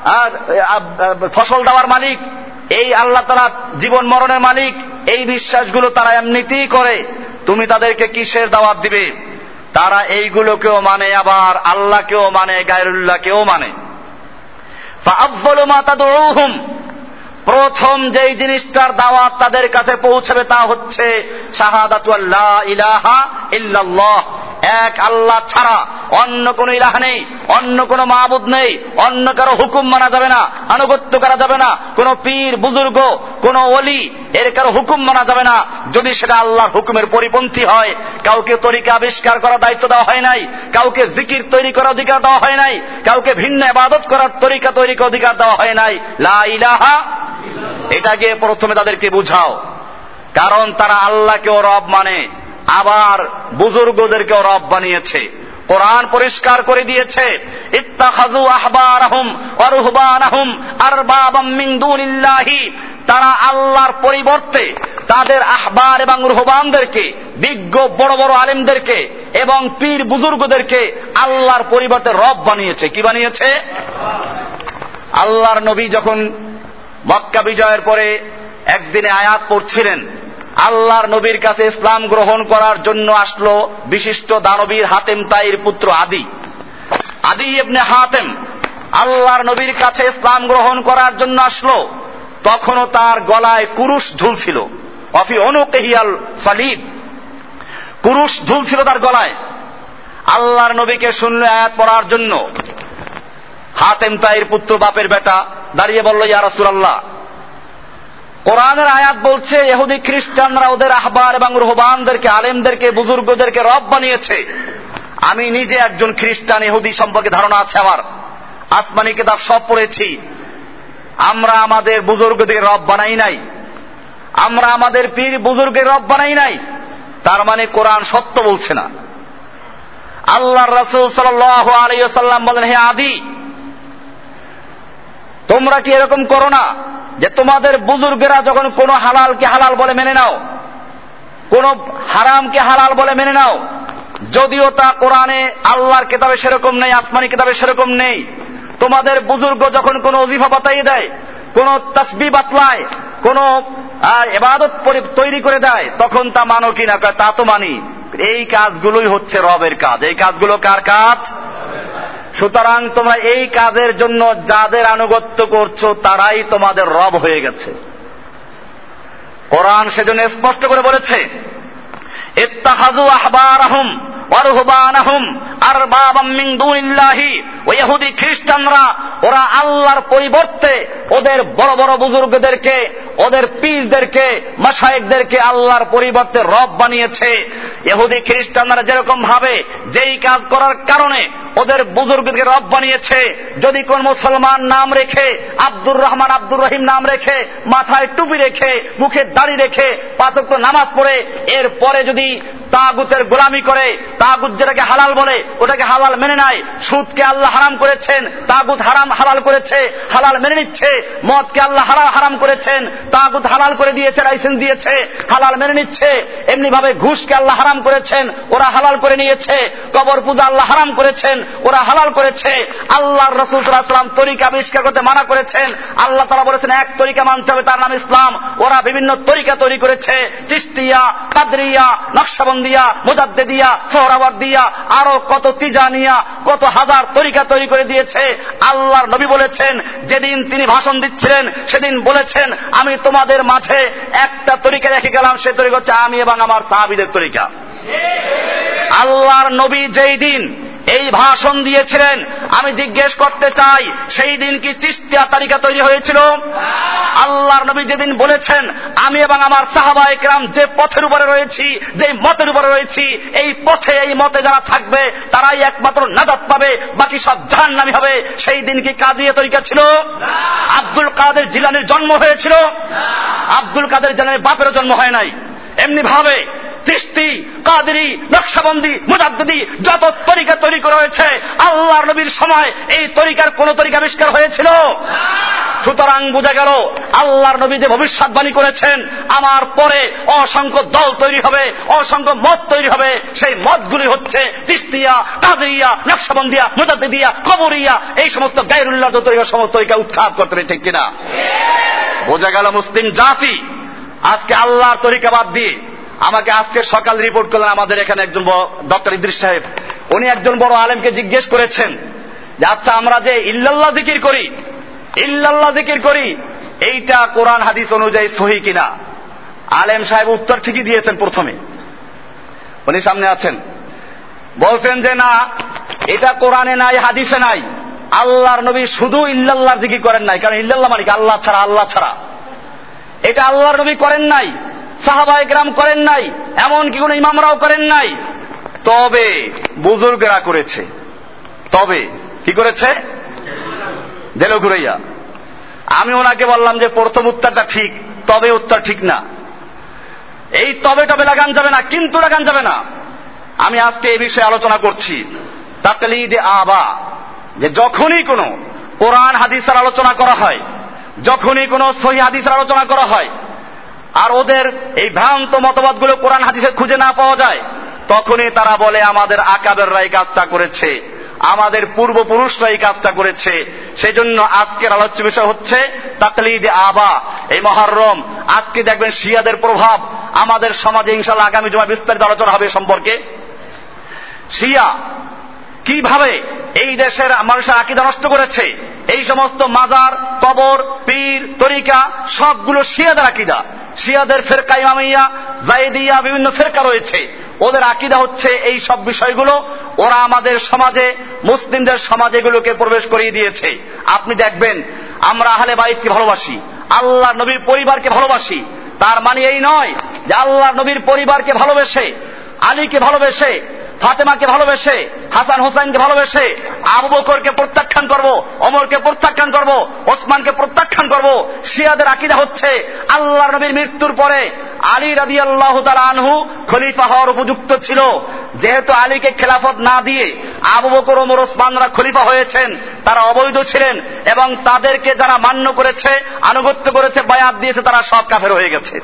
ফসল দেওয়ার মালিক, এই আল্লাহ তাআলা জীবন মরণের মালিক, এই বিশ্বাসগুলো তারা এমনিতেই করে। তুমি তাদেরকে কিসের দাওয়াত দিবে? তারা এইগুলোকেও মানে, আবার আল্লাহকেও মানে, গায়রুল্লাহকেও মানে। ফাআফযালু মা তাদউহুম, প্রথম যেই জিনিসটার দাওয়াত তাদের কাছে পৌঁছবে তা হচ্ছে শাহাদাতু আল্লা ইলাহা ইল্লাল্লাহ, এক আল্লাহ ছাড়া অন্য কোন ইলাহ নেই, অন্য কোন মাবুদ নেই, অন্য কারো হুকুম মানা যাবে না, আনুগত্য করা যাবে না, কোন পীর বুজুর্গ, কোন ওলি, এর কারো হুকুম মানা যাবে না যদি সেটা আল্লাহর হুকুমের পরিপন্থী হয়। কাউকে তরিকা আবিষ্কার করার দায়িত্ব দেওয়া হয় নাই, কাউকে জিকির তৈরি করার অধিকার দেওয়া হয় নাই, কাউকে ভিন্ন ইবাদত করার তরিকা তৈরির অধিকার দেওয়া হয় নাই। লা ইলাহা, এটাকে প্রথমে তাদেরকে বুঝাও, কারণ তারা আল্লাহকেও রব মানে, আবার বুজুর্গদেরকেও রব বানিয়েছে। কোরআন পরিষ্কার করে দিয়েছে, ইত্তাখাযু আহবারাহুম ওয়া রুহবানাহুম আরবাবাম মিন দুনিল্লাহি, তারা আল্লাহর পরিবর্তে তাদের আহবার এবং রুহবানদেরকে, বিজ্ঞ বড় বড় আলেমদেরকে এবং পীর বুজুর্গদেরকে আল্লাহর পরিবর্তে রব বানিয়েছে। কি বানিয়েছে? আল্লাহর নবী যখন মক্কা বিজয়ের পরে একদিনে আয়াত পড়ছিলেন, আল্লাহর নবীর কাছে ইসলাম গ্রহণ করার জন্য আসলো বিশিষ্ট দানবীর হাতেম তাইর পুত্র আদি ইবনে হাতেম। আল্লাহর নবীর কাছে ইসলাম গ্রহণ করার জন্য আসলো, তখনও তার গলায় কুরুশ ঝুলছিল, অফি অনুকিহিয়াল সালিব, কুরুশ ঝুলছিল তার গলায়। আল্লাহর নবীকে শুনলে আয়াত পড়ার জন্য হাতেম তাইর পুত্র বাপের বেটা দাঁড়িয়ে বলল, ইয়া রাসূলুল্লাহ, কোরআনের আয়াত বলছে ইহুদি খ্রিস্টানরা ওদের আহবার এবং রুহবানদেরকে, আলেমদেরকে, বুজুর্গদেরকে রব বানিয়েছে। আমি নিজে একজন খ্রিস্টান, ইহুদি সম্পর্কে ধারণা আছে আমার, আসমানি কিতাব সব পড়েছি। আমরা আমাদের বুজুর্গদের রব বানাই নাই, আমরা আমাদের পীর বুজুর্গের রব বানাই নাই। তার মানে কোরআন সত্য বলছে না। আল্লাহর রাসূল সাল্লাল্লাহু আলাইহি ওয়াসাল্লাম বলেন, হে আদি, তোমরা কি এরকম করো না যে তোমাদের বুজুর্গেরা যখন কোনো হালালকে হালাল বলে মেনে নাও, কোন হারামকে হালাল বলে মেনে নাও, যদিও তা কোরআনে আল্লাহর কিতাবে সেরকম নেই, আসমানি কিতাবে সেরকম নেই, তোমাদের বুজুর্গ যখন কোনো ওজিফা বাতাই দেয়, কোন তাসবিহ বাতলায়, কোন ইবাদত তৈরি করে দেয়, তখন তা মানো কি না? তা তো মানি। এই কাজগুলোই হচ্ছে রবের কাজ। এই কাজগুলো কার কাজ? সুতরাং তোমরা এই কাজের জন্য যাদের আনুগত্য করছো তারাই তোমাদের রব হয়ে গেছে। কোরআন সেজন্য স্পষ্ট করে বলেছে, ইত্তাখাযু আহবারাহুম ওয়া রুহবানাহুম আরবাবাম মিন দুনিল্লাহি, ওয়া ইহুদি খ্রিস্টানরা ওরা আল্লাহর পরিবর্তে ওদের বড় বড় বুজুর্গদেরকে, ওদের পীরদেরকে, মাশায়েখদেরকে আল্লাহর পরিবর্তে রব বানিয়েছে। ইহুদি খ্রিস্টানরা যেরকম ভাবে যেই কাজ করার কারণে ওদের বুজুর্গকে রব বানিয়েছে, যদি কোন মুসলমান নাম রেখে আব্দুর রহমান, আব্দুর রহিম নাম রেখে, মাথায় টুপি রেখে, মুখে দাড়ি রেখে, 5 ওয়াক্ত নামাজ পড়ে, এরপরে যদি তাগুতের গোলামি করে, তাগুত যেটাকে হালাল বলে ওটাকে হালাল মেনে নেয়, সুদকে আল্লাহ হারাম করেছেন, তাগুত হারাম হালাল করেছে, হালাল মেনে নিচ্ছে, মদকে আল্লাহ হারাম করেছেন, তাগুত হালাল করে দিয়েছে, লাইসেন্স দিয়েছে, হালাল মেনে নিচ্ছে, এমনি ভাবে ঘুষকে আল্লাহ হারাম করেছেন, ওরা হালাল করে নিয়েছে, কবর পূজা আল্লাহ হারাম করেছেন, ওরা হালাল করেছে, আল্লাহর রাসূল সাল্লাল্লাহু আলাইহি ওয়াসাল্লাম তরিকা আবিষ্কার করতে মানা করেছেন, আল্লাহ তাআলা বলেছেন এক তরিকা মানতে হবে, তার নাম ইসলাম, ওরা বিভিন্ন তরিকা তৈরি করেছে, চিশতিয়া, কাদরিয়া, নকশবন্দিয়া, মুজাদ্দিদিয়া, সোহরাওয়ার্দিয়া, আরো কত তিজানিয়া, কত হাজার তরিকা তৈরি করে দিয়েছে। আল্লাহর নবী বলেছেন, যেদিন তিনি ভাষণ দিচ্ছিলেন সেদিন বলেছেন, আমি তোমাদের মাঝে একটা তরিকা রেখে গেলাম, সে তরিকা হচ্ছে আমি এবং আমার সাহাবীদের তরিকা। আল্লাহর নবী যেই দিন এই ভাষণ দিয়েছিলেন, আমি জিজ্ঞেস করতে চাই, সেই দিন কি চিশতিয়া তরিকা তৈরি হয়েছিল? আল্লাহর নবী যেদিন বলেছেন, আমি এবং আমার সাহাবায়ে কেরাম যে পথের উপরে রয়েছি, যে মতের উপরে রয়েছি, এই পথে এই মতে যারা থাকবে তারাই একমাত্র নাজাত পাবে, বাকি সব জাহান্নামী হবে, সেই দিন কি কাদিয়া তরিকা ছিল? আব্দুল কাদের জিলানীর জন্ম হয়েছিল? আব্দুল কাদের জিলানীর বাপেরও জন্ম হয় নাই। এমনি ভাবে চিশতি, কাদেরী, নকশবন্দি, মুজাদ্দিদি যত তরিকা তৈরি করা হয়েছে, আল্লাহর নবীর সময় এই তরিকার কোন তরিকা আবিষ্কার হয়েছিল? সুতরাং বোঝা গেল আল্লাহর নবী যে ভবিষ্যৎবাণী করেছেন, আমার পরে অসংখ্য দল তৈরি হবে, অসংখ্য মত তৈরি হবে, সেই মতগুলি হচ্ছে চিশতিয়া, কাদেরিয়া, নকশবন্দিয়া, মুজাদ্দিদিয়া, কবরিয়া, এই সমস্ত গায়রুল্লাহ তরিকা, সমস্ত তরিকা উৎখাত করতে হবে, ঠিক কিনা? বোঝা গেল মুসলিম জাতি আজকে আল্লাহর তরিকা বাদ দিয়ে, আমাকে আজকে সকাল রিপোর্ট করলেন আমাদের এখানে একজন ডক্টর ইদ্রিস সাহেব, উনি একজন বড় আলেমকে জিজ্ঞেস করেছেন যে আচ্ছা আমরা যে ইল্লাল্লাহ জিকির করি, ইল্লাল্লাহ জিকির করি, এইটা কোরআন হাদিস অনুযায়ী সহিহ কিনা? আলেম সাহেব উত্তর ঠিকই দিয়েছেন। প্রথমে উনি সামনে আছেন, বলছেন যে না, এটা কোরআনে নাই, হাদিসে নাই, আল্লাহর নবী শুধু ইল্লাল্লাহ জিকির করেন নাই, কারণ ইল্লাল্লাহ মানে আল্লাহ ছাড়া, আল্লাহ ছাড়া, এটা আল্লাহর নবী করেন নাই, সাহাবায়ে কেরাম করেন নাই, এমনকি কোন ইমামরাও করেন নাই, তবে বুজুর্গরা করেছে। তবে কি করেছে? দেলো ঘুরাইয়া। আমি ওনাকে বললাম যে প্রথম উত্তরটা ঠিক, তবে উত্তর ঠিক না। এই তবে টবে লাগান যাবে না, কিন্তু লাগান যাবে না। আমি আজকে এই বিষয়ে আলোচনা করছি তাকলিদে আবা, যে যখনই কোনো কোরআন হাদিসের আলোচনা করা হয়, যখনই কোনো সহিহ হাদিসের আলোচনা করা হয়, আর ওদের এই ভ্রান্ত মতবাদগুলো কোরআন হাদিসে খুঁজে না পাওয়া যায়, তখনই তারা বলে আমাদের আকাবেররা এই কাজটা করেছে, আমাদের পূর্বপুরুষরা এই কাজটা করেছে। সেই জন্য আজকের আলোচ্য বিষয় হচ্ছে তাকলিদে আবা। এই মুহররম আজকে দেখবেন শিয়াদের প্রভাব আমাদের সমাজে, ইনশাআল্লাহ আগামী জুমায় বিস্তারিত আলোচনা হবে সম্পর্কে। শিয়া কিভাবে এই দেশের মানুষের আকীদা নষ্ট করেছে, এই সমস্ত মাজার, কবর, পীর, তরিকা সবগুলো শিয়াদের আকীদা। শিয়াদের ফেরকা ইমামিয়া, জাইদিয়া, বিভিন্ন ফেরকা রয়েছে, ওদের আকীদা হচ্ছে এই সব বিষয়গুলো। ওরা আমাদের সমাজে, মুসলিমদের সমাজে এগুলোকে প্রবেশ করিয়ে দিয়েছে। আপনি দেখবেন আমরা আহলে বাইতকে ভালোবাসি, আল্লাহ নবীর পরিবারকে ভালোবাসি, তার মানে এই নয় যে আল্লাহ নবীর পরিবারকে ভালোবেসে, আলীকে ভালোবেসে, ফাতেমাকে ভালোবেসে, হাসান হোসেনকে ভালোবেসে আবু বকরকে প্রত্যাখ্যান করব, ওমরকে প্রত্যাখ্যান করব, ওসমানকে প্রত্যাখ্যান করব। শিয়াদের আকীদা হচ্ছে আল্লাহর নবীর মৃত্যুর পরে আলী রাদিয়াল্লাহু তাআলা আনহু খলিফা হওয়ার উপযুক্ত ছিল, যেহেতু আলীকে খেলাফত না দিয়ে আবু বকর ওমর ওসমানরা খলিফা হয়েছেন, তারা অবৈধ ছিলেন এবং তাদেরকে যারা মান্য করেছে, আনুগত্য করেছে, বায়াত দিয়েছে, তারা সব কাফের হয়ে গেছে।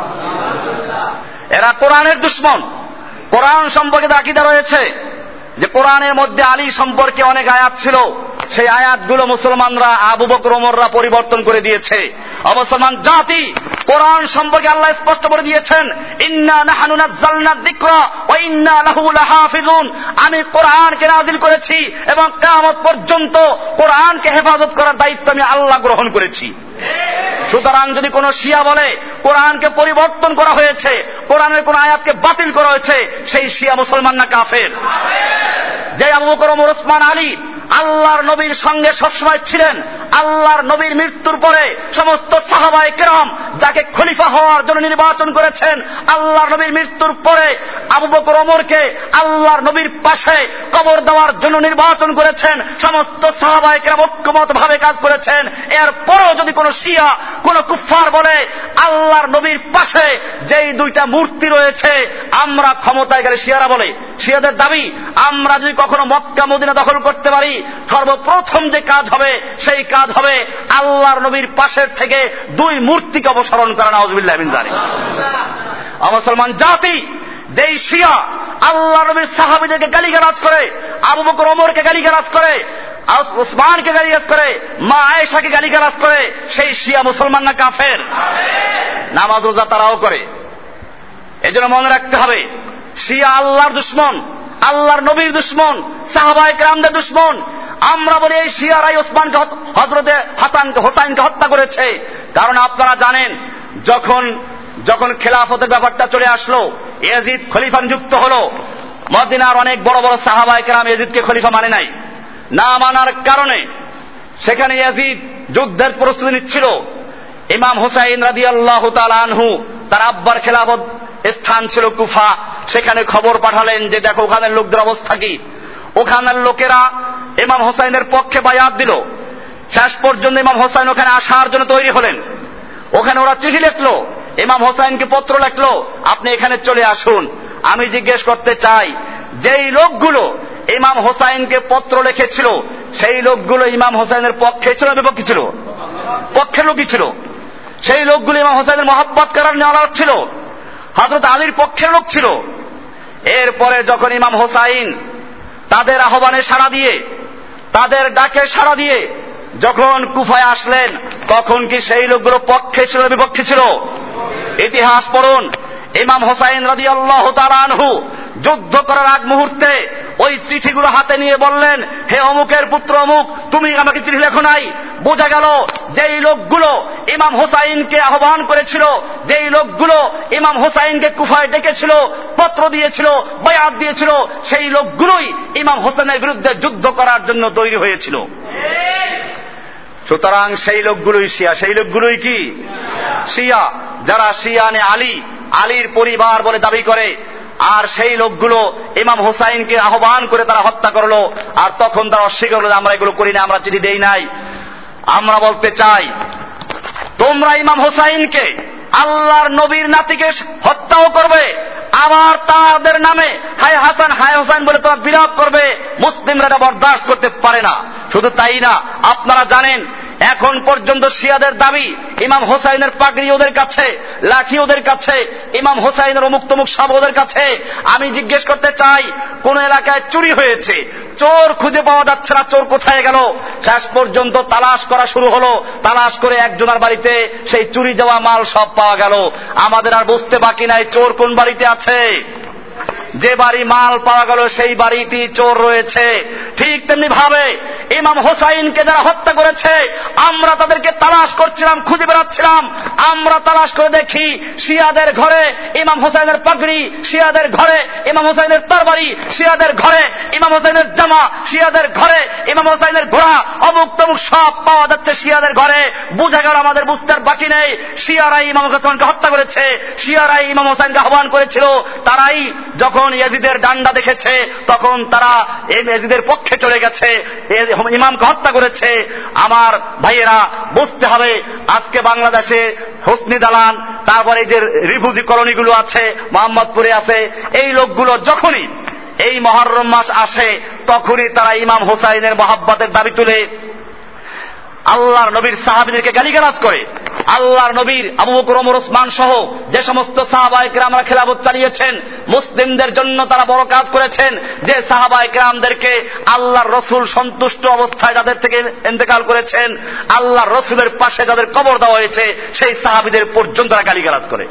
এরা কোরআনের দুশমন। কোরআন সম্পর্কে আকীদা রয়েছে যে কোরআনের মধ্যে আলী সম্পর্কে অনেক আয়াত ছিল, সেই আয়াতগুলো মুসলমানরা আবু বকর ওমররা পরিবর্তন করে দিয়েছে। মুসলমান জাতি কোরআন সম্পর্কে আল্লাহ স্পষ্ট করে দিয়েছেন, ইন্না নাহনু নাযালনা যিকরা ওয়া ইন্না লাহু লাহাফিজুন। আমি কোরআনকে নাযিল করেছি এবং কিয়ামত পর্যন্ত কোরআনকে হেফাজত করার দায়িত্ব আমি আল্লাহ গ্রহণ করেছি। সুতরাং যদি কোন শিয়া বলে কোরআনকে পরিবর্তন করা হয়েছে, কোরআনের কোন আয়াতকে বাতিল করা হয়েছে, সেই শিয়া মুসলমান না কাফের? যে আবু বকর ওমর ওসমান আলী আল্লাহর নবীর সঙ্গে সবসময় ছিলেন, আল্লাহর নবীর মৃত্যুর পরে সমস্ত সাহাবায়ে কেরাম যাকে খলিফা হওয়ার জন্য নির্বাচন করেছেন, আল্লাহর নবীর মৃত্যুর পরে আবু বকর ওমরকে আল্লাহর নবীর পাশে কবর দেওয়ার জন্য নির্বাচন করেছেন, সমস্ত সাহাবায়ে কেরাম ঐক্যমত ভাবে কাজ করেছেন। এরপরও যদি কোন শিয়া, কোন কুফফার বলে আল্লাহর নবীর পাশে যেই দুইটা মূর্তি রয়েছে আমরা ক্ষমতায় গেলে, শিয়ারা বলে, শিয়াদের দাবি, আমরা যদি কখনো মক্কা মদিনা দখল করতে পারি, সর্বপ্রথম যে কাজ হবে সেই কাজ হবে আল্লাহর নবীর পাশের থেকে দুই মূর্তিকে অপসারণ করা। নাউযুবিল্লাহি মিন যালিক। মুসলমান জাতি যেই শিয়া আল্লাহর নবীর সাহাবীদেরকে গালিগালাজ করে, আবু বকর ওমরকে গালিগালাজ করে, উসমানকে গালিগালাজ করে, মা আয়েশাকে গালিগালাজ করে, সেই শিয়া মুসলমান না কাফের? নামাজ রোজা তারাও করে। এজন্য মনে রাখতে হবে, শিয়া আল্লাহর দুশমন, আল্লাহর নবীর দুশমন, সাহাবায়ে কেরামদের দুশমন। আমরা বলি এই শিয়ারাই ওসমানকে, হযরতে হোসাইনকে হত্যা করেছে। কারণ আপনারা জানেন, যখন খেলাফতের ব্যাপারটা চলে আসলো, ইয়াজিদ খলিফা নিযুক্ত হলো, মদিনার অনেক বড় বড় সাহাবায়ে কেরাম ইয়াজিদকে খলিফা মানে নাই। না মানার কারণে সেখানে ইয়াজিদ যুদ্ধের প্রস্তুতি নিচ্ছিল। ইমাম হুসাইন রাদিয়াল্লাহু তাআলা আনহু, তার আব্বার খেলাফত স্থান ছিল কুফা, সেখানে খবর পাঠালেন যে দেখো ওখানের লোকদের অবস্থা কি। ওখানের লোকেরা ইমাম হোসাইনের পক্ষে বায়াত দিল। শেষ পর্যন্ত ইমাম হোসাইন ওখানে আসার জন্য তৈরি হলেন। ওখানে ওরা চিঠি লিখলো, ইমাম হোসাইনকে পত্র লিখলো, আপনি এখানে চলে আসুন। আমি জিজ্ঞেস করতে চাই, যেই লোকগুলো ইমাম হোসাইনকে পত্র লিখেছিল সেই লোকগুলো ইমাম হোসাইনের পক্ষে ছিল, বিপক্ষে ছিল? পক্ষের লোকই ছিল। সেই লোকগুলো ইমাম হোসাইনের মহব্বত করার নেওয়ার ছিল, হযরত আলীর পক্ষের লোক ছিল। এরপরে যখন ইমাম হোসাইন তাদের আহ্বানে সাড়া দিয়ে, তাদের ডাকে সাড়া দিয়ে যখন কুফায় আসলেন, তখন কি সেই লোকগুলো পক্ষে ছিল, বিপক্ষে ছিল? ইতিহাস পড়ুন। ইমাম হোসাইন রাদিয়াল্লাহু তাআলা আনহু যুদ্ধ করার আগ মুহূর্তে ওই চিঠিগুলো হাতে নিয়ে বললেন, হে অমুকের পুত্র অমুক, তুমি আমাকে চিঠি লেখো নাই। বোঝা গেল যেই লোকগুলো ইমাম হোসাইনকে আহ্বান করেছিল, যেই লোকগুলো ইমাম হোসাইনকে কুফায় ডেকেছিল, পত্র দিয়েছিল, বায়াত দিয়েছিল, সেই লোকগুলোই ইমাম হোসেনের বিরুদ্ধে যুদ্ধ করার জন্য তৈরি হয়েছিল। সুতরাং সেই লোকগুলোই শিয়া। সেই লোকগুলোই কি? শিয়া। যারা শিয়ানে আলী, আলীর পরিবার বলে দাবি করে, আর সেই লোকগুলো ইমাম হোসাইনকে আহ্বান করে তারা হত্যা করলো। আর তখন তারা অস্বীকার করলো, আমরা এগুলো করি না, আমরা চিঠি দেই নাই। আমরা বলতে চাই, তোমরা ইমাম হোসাইনকে, আল্লাহর নবীর নাতিকে হত্যাও করবে, আবার তাদের নামে হায় হাসান হায় হোসাইন বলে তোমরা বিলাপ করবে। মুসলিমরা এটা বরদাস্ত করতে পারে না। শুধু তাই না, আপনারা জানেন এখন পর্যন্ত শিয়াদের দাবি ইমাম হোসাইনের পাগড়ি ওদের কাছে, লাঠি ওদের কাছে, ইমাম হোসাইনের অমুক তমুক সব ওদের কাছে। আমি জিজ্ঞেস করতে চাই, কোন এলাকায় চুরি হয়েছে, চোর খুঁজে পাওয়া যাচ্ছে না, চোর কোথায় গেল? শেষ পর্যন্ত তালাশ করা শুরু হলো, তালাশ করে একজনের বাড়িতে সেই চুরি যাওয়া মাল সব পাওয়া গেল। আমাদের আর বুঝতে বাকি নাই চোর কোন বাড়িতে আছে। যে বাড়ি মাল পাওয়া গেল সেই বাড়িতেই চোর রয়েছে। ঠিক তেমনি ভাবে ইমাম হোসাইনকে যারা হত্যা করেছে, আমরা তাদেরকে তালাশ করছিলাম, খুঁজে বেড়াচ্ছিলাম। আমরা তালাশ করে দেখি শিয়াদের ঘরে ইমাম হোসাইনের পাগড়ি, শিয়াদের ঘরে ইমাম হোসাইনের তরবারি, শিয়াদের ঘরে ইমাম হোসাইনের জামা, শিয়াদের ঘরে ইমাম হোসাইনের ঘোড়া, অমুক তমুক সব পাওয়া যাচ্ছে শিয়াদের ঘরে। বুঝা গেল আমাদের বুঝতে আর বাকি নেই, শিয়ারাই ইমাম হোসাইনকে হত্যা করেছে, শিয়ারাই ইমাম হোসাইনকে আহ্বান করেছিল। তারাই যখন ইয়াজিদের ডান্ডা দেখেছে তখন তারা ইয়াজিদের পক্ষে চলে গেছে, ইমামকে হত্যা করেছে। আমার ভাইয়েরা বুঝতে হবে, আজকে বাংলাদেশে হোসনি দালান, তারপরে যে রিফিউজি কলোনিগুলো আছে, মোহাম্মদপুরে আছে, এই লোকগুলো যখনই এই মুহররম মাস আসে তখনই তারা ইমাম হোসাইনের মহাব্বতের দাবি তুলে আল্লাহর নবীর সাহাবীদেরকে গালিগালাজ করে। আল্লাহর নবীর আবু বকর ওমর ওসমান সহ যে সমস্ত সাহাবায়ে কেরামরা খেলাফত চালিয়েছেন, মুসলিমদের জন্য তারা বড় কাজ করেছেন, যে সাহাবায়ে কেরামদেরকে আল্লাহর রসুল সন্তুষ্ট অবস্থায় যাদের থেকে ইন্তেকাল করেছেন, আল্লাহর রসুলের পাশে যাদের কবর দেওয়া হয়েছে, সেই সাহাবীদের পর্যন্ত তারা গালিগালাজ করে।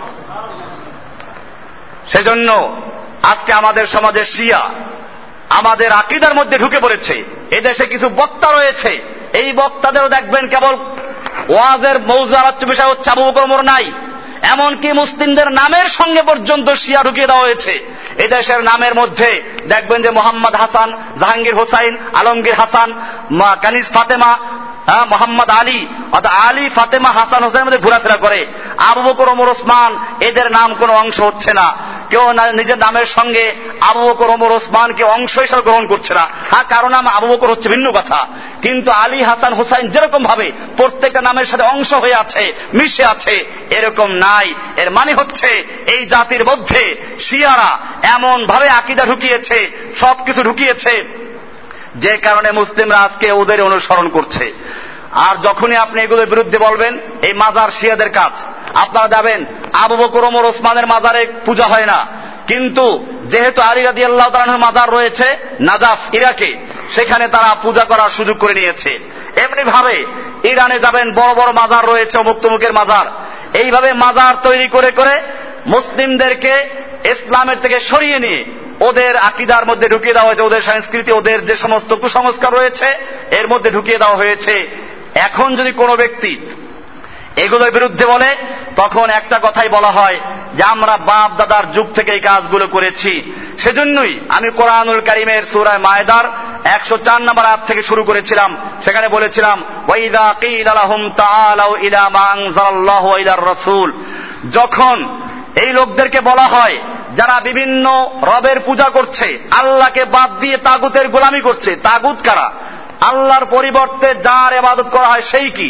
সেজন্য আজকে আমাদের সমাজে শিয়া আমাদের আকীদার মধ্যে ঢুকে পড়েছে। এদেশে কিছু বক্তা রয়েছে, এই বক্তাদেরও দেখবেন কেবল ওয়াজের মৌজু আলোচ্য বিষয় হচ্ছে আবু বকর ওমর নাই, এমনকি মুসলিমদের নামের সঙ্গে পর্যন্ত শিয়া ঢুকিয়ে দেওয়া হয়েছে। এদেশের নামের মধ্যে দেখবেন যে মোহাম্মদ হাসান, জাহাঙ্গীর হোসাইন, আলমগীর হাসান, কানিজ ফাতেমা, মোহাম্মদ আলী, অর্থাৎ আলী, ফাতেমা, হাসান, হোসেনের মধ্যে ঘোরাফেরা করে। আবু বকর ওমর ওসমান এদের নাম কোনো অংশ হচ্ছে না। কেউ নিজের নামের সঙ্গে আবু বকর ওমর ওসমানকে অংশ হিসেবে গ্রহণ করছে না। হ্যাঁ, কারো নাম আবু বকর হচ্ছে ভিন্ন কথা, কিন্তু আলী, হাসান, হোসাইন যেরকম ভাবে প্রত্যেকটা নামের সাথে অংশ হয়ে আছে, মিশে আছে, এরকম নাই। এর মানে হচ্ছে এই জাতির মধ্যে শিয়ারা এমন ভাবে আকীদা ঢুকিয়েছে, সবকিছু ঢুকিয়েছে, যে কারণে মুসলিমরা আজকে ওদের অনুসরণ করছে। আর যখনই আপনি এগুলোর বিরুদ্ধে বলবেন, এই মাজার শিয়াদের কাজ, আপনারা যাবেন আবু বকর ওমর ওসমানের মাজারে পূজা হয় না, কিন্তু যেহেতু আলী রাদিয়াল্লাহু তাআলা আনহুর মাজার রয়েছে নাজাফ, ইরাকে, সেখানে তারা পূজা করার সুযোগ করে নিয়েছে। এমনি ভাবে ইরানে যাবেন, বড় বড় মাজার রয়েছে, অমুক তমুকের মাজার। এইভাবে মাজার তৈরি করে করে মুসলিমদেরকে ইসলামের থেকে সরিয়ে নিয়ে ওদের আকীদার মধ্যে ঢুকিয়ে দেওয়া হয়েছে, ওদের সংস্কৃতি, ওদের যে সমস্ত কুসংস্কার রয়েছে এর মধ্যে ঢুকিয়ে দেওয়া হয়েছে। এখন যদি কোনো ব্যক্তি এগুলোর বিরুদ্ধে বলে, তখন একটা কথাই বলা হয় যে আমরা বাপ দাদার যুগ থেকে এই কাজগুলো করেছি। সেজন্যই আমি কোরআনুল কারীমের সূরা মায়েদার 104 নম্বর আয়াত থেকে শুরু করেছিলাম। সেখানে বলেছিলাম, ওয়াইদা কিলা লাহুম তাআলাউ ইলা মা আনজালাল্লাহু ওয়া ইলার রাসূল, যখন এই লোকদেরকে বলা হয় যারা বিভিন্ন রবের পূজা করছে, আল্লাহকে বাদ দিয়ে তাগুতের গোলামি করছে। তাগুত কারা? আল্লাহর পরিবর্তে যার ইবাদত করা হয় সেই কি?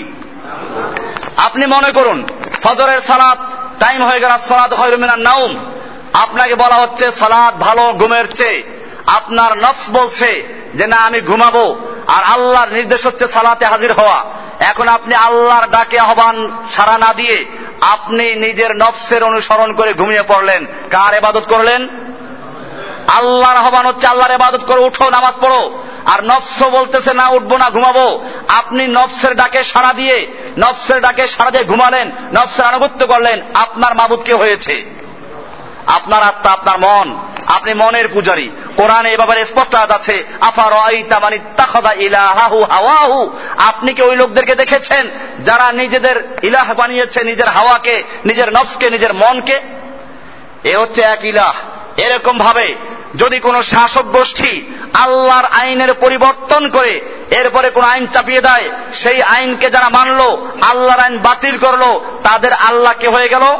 আপনি মনে করুন ফজরের সালাত টাইম হয়ে গেল, সালাত খায়রুম মিনান নাওম, আপনাকে বলা হচ্ছে সালাত ভালো ঘুমের চেয়ে। আপনার নফস বলছে যে না আমি ঘুমাবো, আর আল্লাহর নির্দেশ হচ্ছে সালাতে হাজির হওয়া। এখন আপনি আল্লাহর ডাকে আহ্বান সাড়া না দিয়ে আপনি নিজের নফসের অনুসরণ করে ঘুমিয়ে পড়লেন। কার ইবাদত করলেন? আল্লাহর আহ্বান হচ্ছে আল্লাহর ইবাদত করো, উঠো, নামাজ পড়ো, আর নফস বলতেছে না উঠবো না, ঘুমাবো। আপনি নফসের ডাকে সাড়া দিয়ে ঘুমালেন, নফসের আনুগত্য করলেন। আপনার মাবুদ কে হয়েছে? আপনার আত্মা, আপনার মন। আপনি মনের পূজারী। কোরআনে এ ব্যাপারে স্পষ্ট আয়াত আছে, আফারাআইতা মান ইত্তাখাযা ইলাহাহু হাওয়াহু, আপনি কি ওই লোকদেরকে দেখেছেন যারা নিজেদের ইলাহ বানিয়েছে, নিজের হাওয়াকে, নিজের নফসকে, নিজের মনকে? এ হচ্ছে এক ইলাহ। এরকম ভাবে যদি কোন শাসক গোষ্ঠী আল্লাহর আইনের পরিবর্তন করে এরপরে কোন আইন চাপিয়ে দেয়, সেই আইনকে যারা মানলো, আল্লাহর আইন বাতিল করলো, তাদের আল্লাহ কে হয়ে গেল?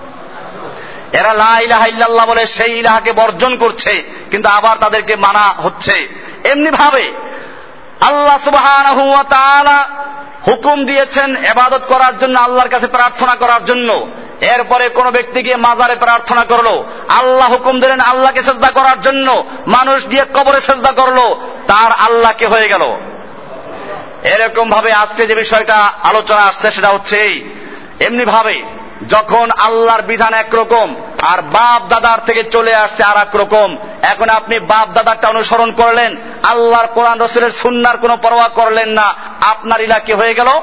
এরা লা ইলাহা ইল্লাল্লাহ বলে সেই ইলাহকে বর্জন করছে, কিন্তু আবার তাদেরকে মানা হচ্ছে। এমনি ভাবে আল্লাহ সুবহানাহু ওয়া তাআলা হুকুম দিয়েছেন ইবাদত করার জন্য, আল্লাহর কাছে প্রার্থনা করার জন্য। এরপরে কোন ব্যক্তি গিয়ে মাজারে প্রার্থনা করলো, আল্লাহ হুকুম দিলেন আল্লাহকে সিজদা করার জন্য, মানুষ গিয়ে কবরে সিজদা করলো, তার আল্লাহ কে হয়ে গেল? এরকম ভাবে আজকে যে বিষয়টা আলোচনা আসছে সেটা হচ্ছে এমনি ভাবে যখন আল্লাহর বিধান একরকম আর বাপ দাদার থেকে চলে আসছে আর এক রকম, এখন আপনি বাপ দাদারটা অনুসরণ করলেন, আল্লাহর কোরআন রাসূলের সুন্নাহর কোনো পরোয়া করলেন না, আপনার ইলাহ কি হয়ে গেল?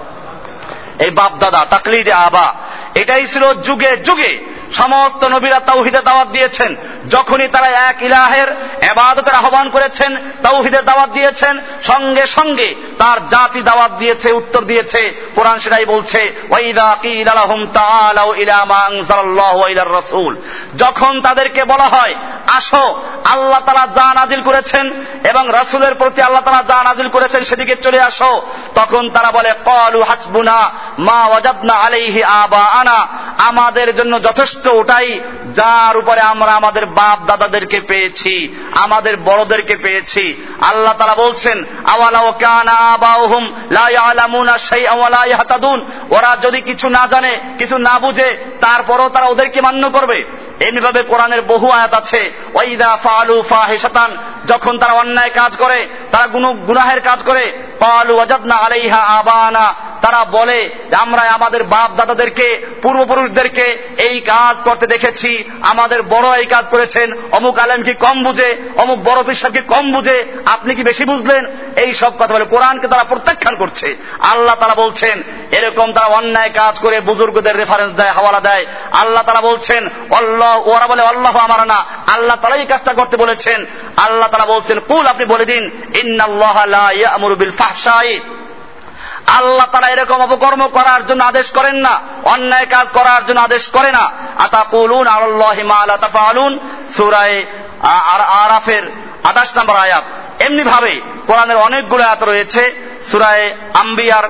এই বাপ দাদা, তাকলিদে আবা। এটাই ছিল যুগে যুগে সমস্ত নবীরা তাওহীদের দাওয়াত দিয়েছেন। যখনই তারা এক ইলাহের ইবাদতের আহ্বান করেছেন, তাওহীদের দাওয়াত দিয়েছেন, সঙ্গে সঙ্গে তার জাতি দাওয়াত দিয়েছে, উত্তর দিয়েছে। কোরআন সেটাই বলছে, ওয়াইদা কিলা লাহুম তাআলাউ ইলা মা আনজালাল্লাহু ওয়া ইলার রাসূল, যখন তাদেরকে বলা হয় আসো আল্লাহ তাআলা যা নাজিল করেছেন এবং রাসূলের প্রতি আল্লাহ তাআলা যা নাজিল করেছেন সেদিকে চলে আসো, তখন তারা বলে ক্বালু হাসবুনা মা ওয়াজাদনা আলাইহি আবাআনা, আমাদের জন্য যথেষ্ট ওটাই যার উপরে আমরা আমাদের বাপ দাদাদেরকে পেয়েছি, আমাদের বড়দেরকে পেয়েছি। আল্লাহ তাআলা বলছেন, আওয়ালাউ কানা আবাউহুম লা ইয়ালামুনা শাইআন ওয়া লা ইয়াহতাদুন, ওরা যদি কিছু না জানে, কিছু না বুঝে, তারপরও তারা ওদেরকে মান্য করবে। এমনিভাবে কোরআনের বহু আয়াত আছে, ওয়াইদা ফাআলু ফাহিশাতান, যখন তারা অন্যায় কাজ করে, তারা গুনাহের কাজ করে, ক্বালু ওয়াজাদনা আলাইহা আবানা, তারা বলে আমরা আমাদের বাপ দাদাদেরকে, পূর্বপুরুষদেরকে এই কাজ করতে দেখেছি, আমাদের বড় এই কাজ করেছেন, অমুক আলেম কি কম বুঝে, অমুক বড় পীর সাহেব কি কম বুঝে, আপনি কি বেশি বুঝলেন, এই সব কথা বলে কোরআনকে তারা প্রত্যাখ্যান করছে। আল্লাহ তাআলা বলছেন এরকম তারা অন্যায় কাজ করে বুজুর্গদের রেফারেন্স দেয়, হাওয়ালা দেয়। আল্লাহ তাআলা বলছেন আল্লাহ, ওরা বলে আল্লাহু আমারানা, আল্লাহ তাআলা এই কাজটা করতে বলেছেন। আল্লাহ তাআলা বলছেন কুল, আপনি বলে দিন, ইন্নাল্লাহা লা ইয়া'মুরু বিল ফাহশাই, আল্লাহ তাআলা এরকম অপকর্ম করার জন্য আদেশ করেন না, অন্যায় কাজ করার জন্য আদেশ করে না। আতাকুলুন আলাল্লাহি মা লা তাফআলুন, সূরা আরাফের 28 নম্বর আয়াত। এমনি ভাবে কোরআনের অনেকগুলো আয়াত রয়েছে। সূরা আম্বিয়ার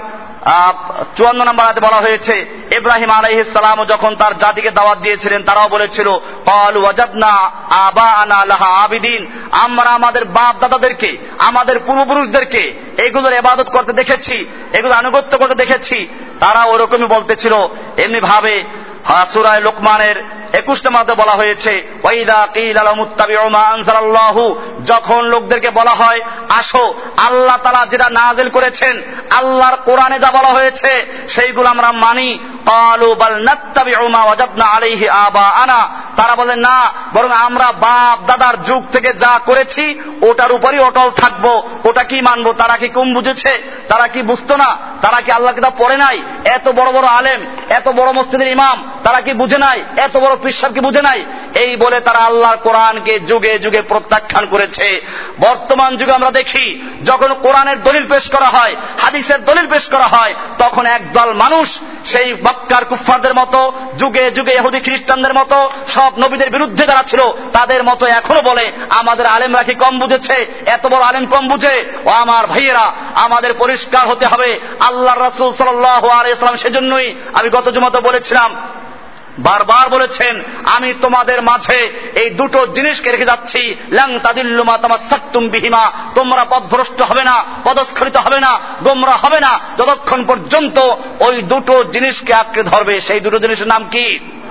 54 নম্বর আয়াতে বলা হয়েছে, ইব্রাহিম আলাইহিস সালাম যখন তার জাতিকে দাওয়াত দিয়েছিলেন, তারাও বলেছিল ক্বালু ওয়াজাদনা আবাআনা লাহা আবিদিন, আমরা আমাদের বাপ দাদাদেরকে, আমাদের পূর্বপুরুষদেরকে এগুলোর ইবাদত করতে দেখেছি, এগুলো আনুগত্য করতে দেখেছি। তারা ওরকমই বলতেছিল। এমনি ভাবে সূরা লোকমানের 21 নম্বরে বলা হয়েছে, ওয়াইদা কিলা লাহুমুত্তাবিউ মা আনজালাল্লাহু, যখন লোকদেরকে বলা হয় আসো আল্লাহ তাআলা যেটা নাযিল করেছেন, আল্লাহর কোরআনে যা বলা হয়েছে সেইগুলো আমরা মানি, ক্বালু বাল নাত্তাবিউ মা ওয়াজাদনা আলাইহি আবাআনা, তারা বলে না, বরং আমরা বাপ দাদার যুগ থেকে যা করেছি ওটার উপরই অটল থাকবো, ওটা কি মানবো। তারা কি কম বুঝেছে? তারা কি বুঝতো না? তারা কি আল্লাহর কিতাব পড়ে নাই? এত বড় বড় আলেম, এত বড় মসজিদের ইমাম, তারা কি বুঝে নাই? এত বড় পীর সাহেব কি বুঝে নাই? এই বলে তারা আল্লাহর কোরআনকে যুগে যুগে প্রত্যাখ্যান করেছে। বর্তমান যুগে আমরা দেখি যখন কোরআনের দলিল পেশ করা হয়, হাদিসের দলিল পেশ করা হয়, তখন একদল মানুষ সেই মক্কার কুফফারদের মতো, যুগে যুগে ইহুদি খ্রিস্টানদের মতো, সব নবীদের বিরুদ্ধে যারা ছিল তাদের মতো এখনো বলে আমাদের আলেমরা কি কম বুঝেছে, এত বড় আলেম কম বুঝে। ও আমার ভাইয়েরা, আমাদের পরিষ্কার হতে হবে। আল্লাহর রাসূল সাল্লাল্লাহু আলাইহি ওয়াসাল্লাম সেজন্যই আমি গত জুমাতে বলেছিলাম, বারবার বলেছেন আমি তোমাদের মাঝে এই দুটো জিনিসকে রেখে যাচ্ছি, লাং তাদিল্লু মা তামাসসাকতুম বিহিমা, তোমরা পথভ্রষ্ট হবে না, পদস্খলিত হবে না, গোমরা হবে না যতক্ষণ পর্যন্ত ওই দুটো জিনিসকে আঁকড়ে ধরবে। সেই দুটো জিনিসের নাম কি?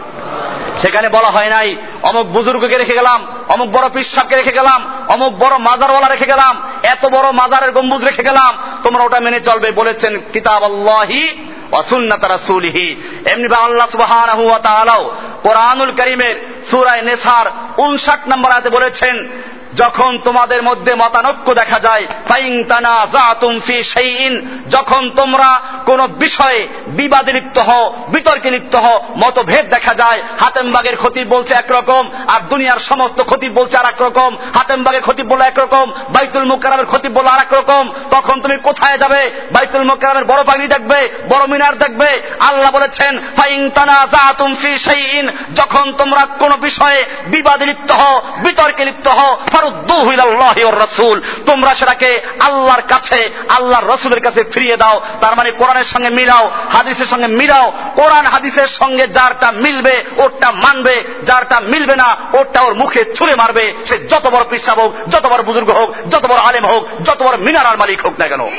সেখানে বলা হয় নাই অমুক বুজুর্গকে রেখে গেলাম, অমুক বড় পীর সাহেবকে রেখে গেলাম, অমুক বড় মাজারওয়ালা রেখে গেলাম, এত বড় মাজারের গম্বুজ রেখে গেলাম, তোমরা ওটা মেনে চলবে। বলেছেন কিতাবাল্লাহি ওয়া সুন্নাত রাসূলিহি। এমনি আল্লাহ সুবহানাহু ওয়া তাআলা কোরআনুল কারীমের সূরা নিসার 59 নম্বর আয়াতে বলেছেন, যখন তোমাদের মধ্যে মতানৈক্য দেখা যায়, ফাইন তানাযাতুম ফি শাইইন, যখন তোমরা কোন বিষয়ে বিবাদে লিপ্ত হও, বিতর্কে লিপ্ত হও, মতভেদ দেখা যায়, হাতেমবাগের খতিব বলছে একরকম আর দুনিয়ার সমস্ত খতিব বলছে আর এক রকম, হাতেমবাগের খতিব বলে একরকম, বাইতুল মুকাররমের খতিব বলে আর এক রকম, তখন তুমি কোথায় যাবে? বাইতুল মুকাররমের বড় পাগড়ি দেখবে, বড় মিনার দেখবে? আল্লাহ বলেছেন ফাইন তানাযাতুম ফি শাইইন, যখন তোমরা কোন বিষয়ে বিবাদে লিপ্ত হও, বিতর্কে লিপ্ত হও, ফারুদ্দুহু ইলাল্লাহি ওয়ার রাসূল, তোমরা সেটাকে আল্লাহর কাছে, আল্লাহর রাসূলের কাছে ফিরিয়ে দাও। তার মানে কোরআনের সঙ্গে মিলাও, হাদিসের সঙ্গে মিলাও। কোরআন হাদিসের সঙ্গে যারটা মিলবে ওরটা মানবে, যারটা মিলবে না ওরটা ওর মুখে ছুঁড়ে মারবে, সে যত বড় পীর সাহেব হোক, যত বড় বুজুর্গ হোক, যত বড় আলেম হোক, যত বড় মিনারার মালিক হোক না কেন।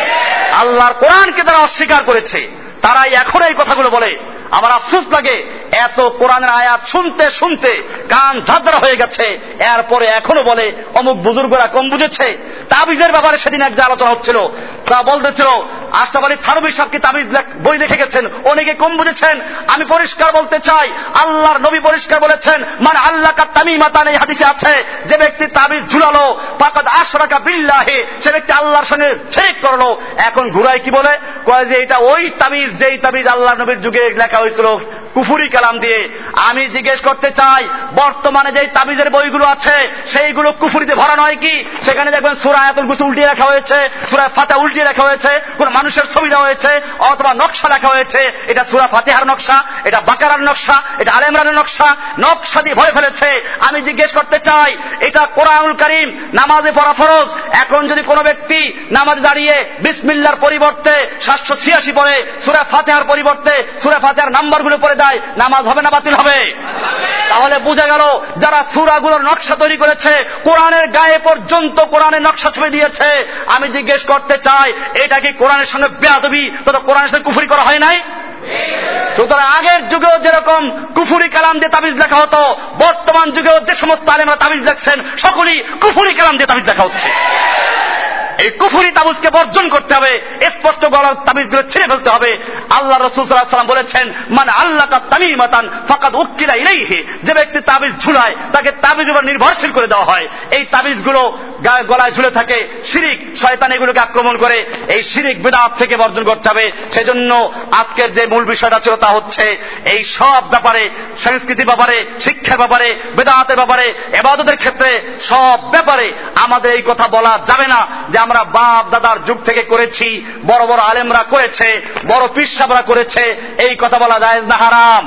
আল্লাহর কোরআনকে যারা অস্বীকার করেছে তারাই এখন এই কথাগুলো বলে। আমার আফসোস লাগে, এত কোরআনের আয়াত শুনতে শুনতে কান ঝাঁঝরা হয়ে গেছে, এরপরে এখনো বলে অমুক বুজুর্গরা কম বুঝেছে। তাবিজের ব্যাপারে সেদিন এক আলোচনা হচ্ছিল, তা বলতেছিল আশরাফ আলী থানভী সাহেব কি তাবিজ বই লিখে গেছেন, অনেকে কম বুঝেছেন। আমি পরিষ্কার বলতে চাই, আল্লাহর নবী পরিষ্কার বলেছেন, মান আল্লাকা তামিমাতান, এই হাদিসে আছে, যে ব্যক্তি তাবিজ ঝুলালো ফাকাদ আশরাকা বিল্লাহি, সে ব্যক্তি আল্লাহর সঙ্গে শিরক করলো। এখন ঘুরায় কি বলে, কয় যে এটা ওই তাবিজ যেই তাবিজ আল্লাহর নবীর যুগে লেখা হয়েছিল কুফরি কালাম দিয়ে। আমি জিজ্ঞেস করতে চাই, বর্তমানে যে তাবিজের বইগুলো আছে সেইগুলো কুফরিতে ভরা নয় কি? সেখানে দেখবেন সূরা আয়াতুল কুরসি উল্টিয়ে রাখা হয়েছে, সূরা ফাতিহা উল্টিয়ে রাখা হয়েছে, কোন মানুষের ছবি দেওয়া হয়েছে অথবা নকশা লেখা হয়েছে, এটা সূরা ফাতিহার নকশা, এটা বাকারার নকশা, এটা আলে ইমরানের নকশা, নকশা দিয়ে ভরে ফেলেছে। আমি জিজ্ঞেস করতে চাই, এটা কোরআনুল কারীম, নামাজে পড়া ফরজ। এখন যদি কোনো ব্যক্তি নামাজে দাঁড়িয়ে বিসমিল্লাহর পরিবর্তে 786 পড়ে, সূরা ফাতিহার পরিবর্তে সূরা ফাতিহার নাম্বারগুলো পড়ে দেয়, নামাজ হবে না বাতিল হবে? তাহলে বোঝা গেল যারা সূরাগুলোর নকশা তৈরি করেছে, কোরআনের গায়ে পর্যন্ত কোরআনের নকশা ছবি দিয়েছে। আমি জিজ্ঞেস করতে চাই, এটা কি কোরআনের সঙ্গে বেয়াদবি, তথা কোরআনের সঙ্গে কুফরি করা হয় নাই? সুতরাং আগের যুগেও যেরকম কুফরি কালাম দিয়ে তাবিজ লেখা হতো, বর্তমান যুগেও যে সমস্ত আলেমরা তাবিজ লেখছেন সকলেই কুফরি কালাম দিয়ে তাবিজ লেখা হচ্ছে। এই কুফরি তাবিজকে বর্জন করতে হবে, স্পষ্ট গলার তাবিজগুলো ছিঁড়ে ফেলতে হবে। আল্লাহ রাসূল সাল্লাল্লাহু আলাইহি ওয়াসাল্লাম বলেছেন, মান আল্লাকা তামিমাতান ফাকাদ উকিলা ইলাইহি, যে ব্যক্তি তাবিজ ঝুলায় তাকে তাবিজের উপর নির্ভরশীল করে দেওয়া হয়। এই তাবিজগুলো গলায় ঝুলে থাকে, শিরিক, শয়তান এগুলোকে আক্রমণ করে। এই শিরিক বিদআত থেকে বর্জন করতে হবে। সেজন্য আজকের যে মূল বিষয়টা ছিল তা হচ্ছে এই সব ব্যাপারে, সংস্কৃতির ব্যাপারে, শিক্ষার ব্যাপারে, বিদআতের ব্যাপারে, ইবাদতের ক্ষেত্রে সব ব্যাপারে আমাদের এই কথা বলা যাবে না যে আমরা বাপ দাদার যুগ থেকে করেছি, বড় বড় আলেমরা করেছে, বড় পীর সাহেবরা করেছে, এই কথা বলা জায়েজ না হারাম?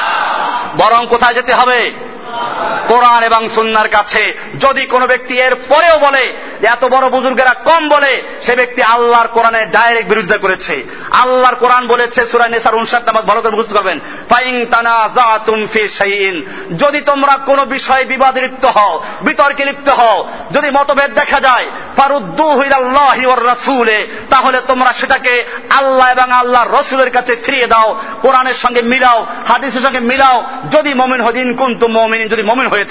বরং কোথায় যেতে হবে? কোরআন এবং সুন্নাহর কাছে। যদি কোনো ব্যক্তি এর পরেও বলে এত বড় বুজুর্গেরা কম বলে, সে ব্যক্তি আল্লাহর কোরআনের ডাইরেক্ট বিরোধিতা করেছে। আল্লাহর কোরআন বলেছে সূরা নিসার 59 নাম্বার, ভালো করে মুখস্থ করবেন, ফাইন তানাযাতুম ফি শাইইন, যদি তোমরা কোনো বিষয়ে বিবাদে লিপ্ত হও, বিতর্কে লিপ্ত হও, যদি মতভেদ দেখা যায়, ফারুদ্দুহু ইলাল্লাহি ওয়ার রাসূলে, তাহলে তোমরা সেটাকে আল্লাহ এবং আল্লাহর রাসূলের কাছে ফিরিয়ে দাও, কোরআনের সঙ্গে মিলাও, হাদিসের সঙ্গে মিলাও। যদি মুমিন হদিন কুনতুম মুমিনিন, যদি মুমিন হয়ে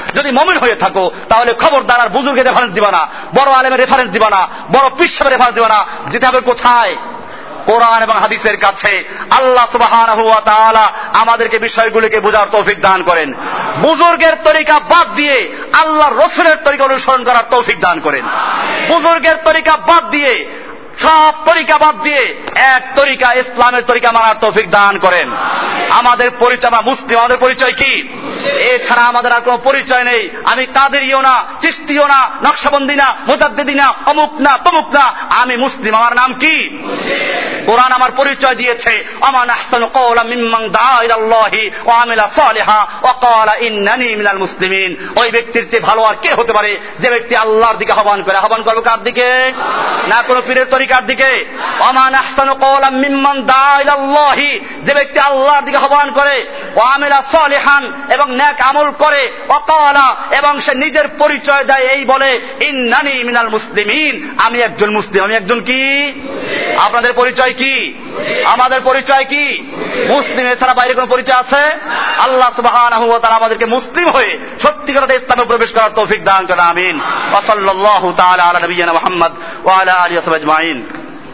থাকো তাহলে খবরদার আর বুজুর্গের রেফারেন্স দিবা না, বড় আলেমের রেফারেন্স দিবা না, বড় পীর সাহেবের রেফারেন্স দিবা না। যেতে হবে কোথায়? কোরআন এবং হাদিসের কাছে। আল্লাহ সুবহানাহু ওয়া তাআলা আমাদেরকে বিষয়গুলিকে বোঝার তৌফিক দান করেন। বুজুর্গের তরিকা বাদ দিয়ে আল্লাহর রাসূলের তরিকা অনুসরণ করার তৌফিক দান করেন। বুজুর্গের তরিকা বাদ দিয়ে, সব তরিকা বাদ দিয়ে এক তরিকা, ইসলামের তরিকা মানার তৌফিক দান করেন। আমাদের পরিচয়, আমরা মুসলিম, আমাদের পরিচয় কি? এছাড়া আমাদের আর কোনো পরিচয় নেই। আমি কাদেরিও না, চিশতিও না, নকশবন্দি না, মুজাদ্দিদি না, অমুক না, তমুক না, আমি মুসলিম। আমার নাম কি? কোরআন আমার পরিচয় দিয়েছে, আমান আহসানু কওলাম মিম্মান দাআ ইলাল্লাহি ওয়া আমিলা সালিহা ওয়া ক্বালা ইন্নানি মিনাল মুসলিমিন। ওই ব্যক্তির চেয়ে ভালো আর কে হতে পারে যে ব্যক্তি আল্লাহর দিকে আহ্বান করে? আহ্বান করবে কার দিকে? না কোনো পীরের তরিকার দিকে। আমান আহসানু কওলাম মিম্মান দাআ ইলাল্লাহি, যে ব্যক্তি আল্লাহর দিকে আহ্বান করে, ওয়া আমিলা সালিহান, এবং নেক আমল করে, ওয়া ক্বালা, এবং সে নিজের পরিচয় দেয় এই বলে, ইন্নানি মিনাল মুসলিমিন, আমি একজন মুসলিম। আমি একজন কি? আপনাদের পরিচয় কি? আমাদের পরিচয় কি? মুসলিম। এছাড়া বাইরে কোনো পরিচয় আছে? আল্লাহ সুবহানাহু ওয়া তাআলা আমাদেরকে মুসলিম হয়ে সত্যিকার অর্থে ইসলামে প্রবেশ করার তৌফিক দান করেন। আমিন। ওয়া সাল্লাল্লাহু তাআলা আলা নবিয়িনা মুহাম্মদ ওয়া আলা আলিহি ওয়া সাহবিহি আজমাইন।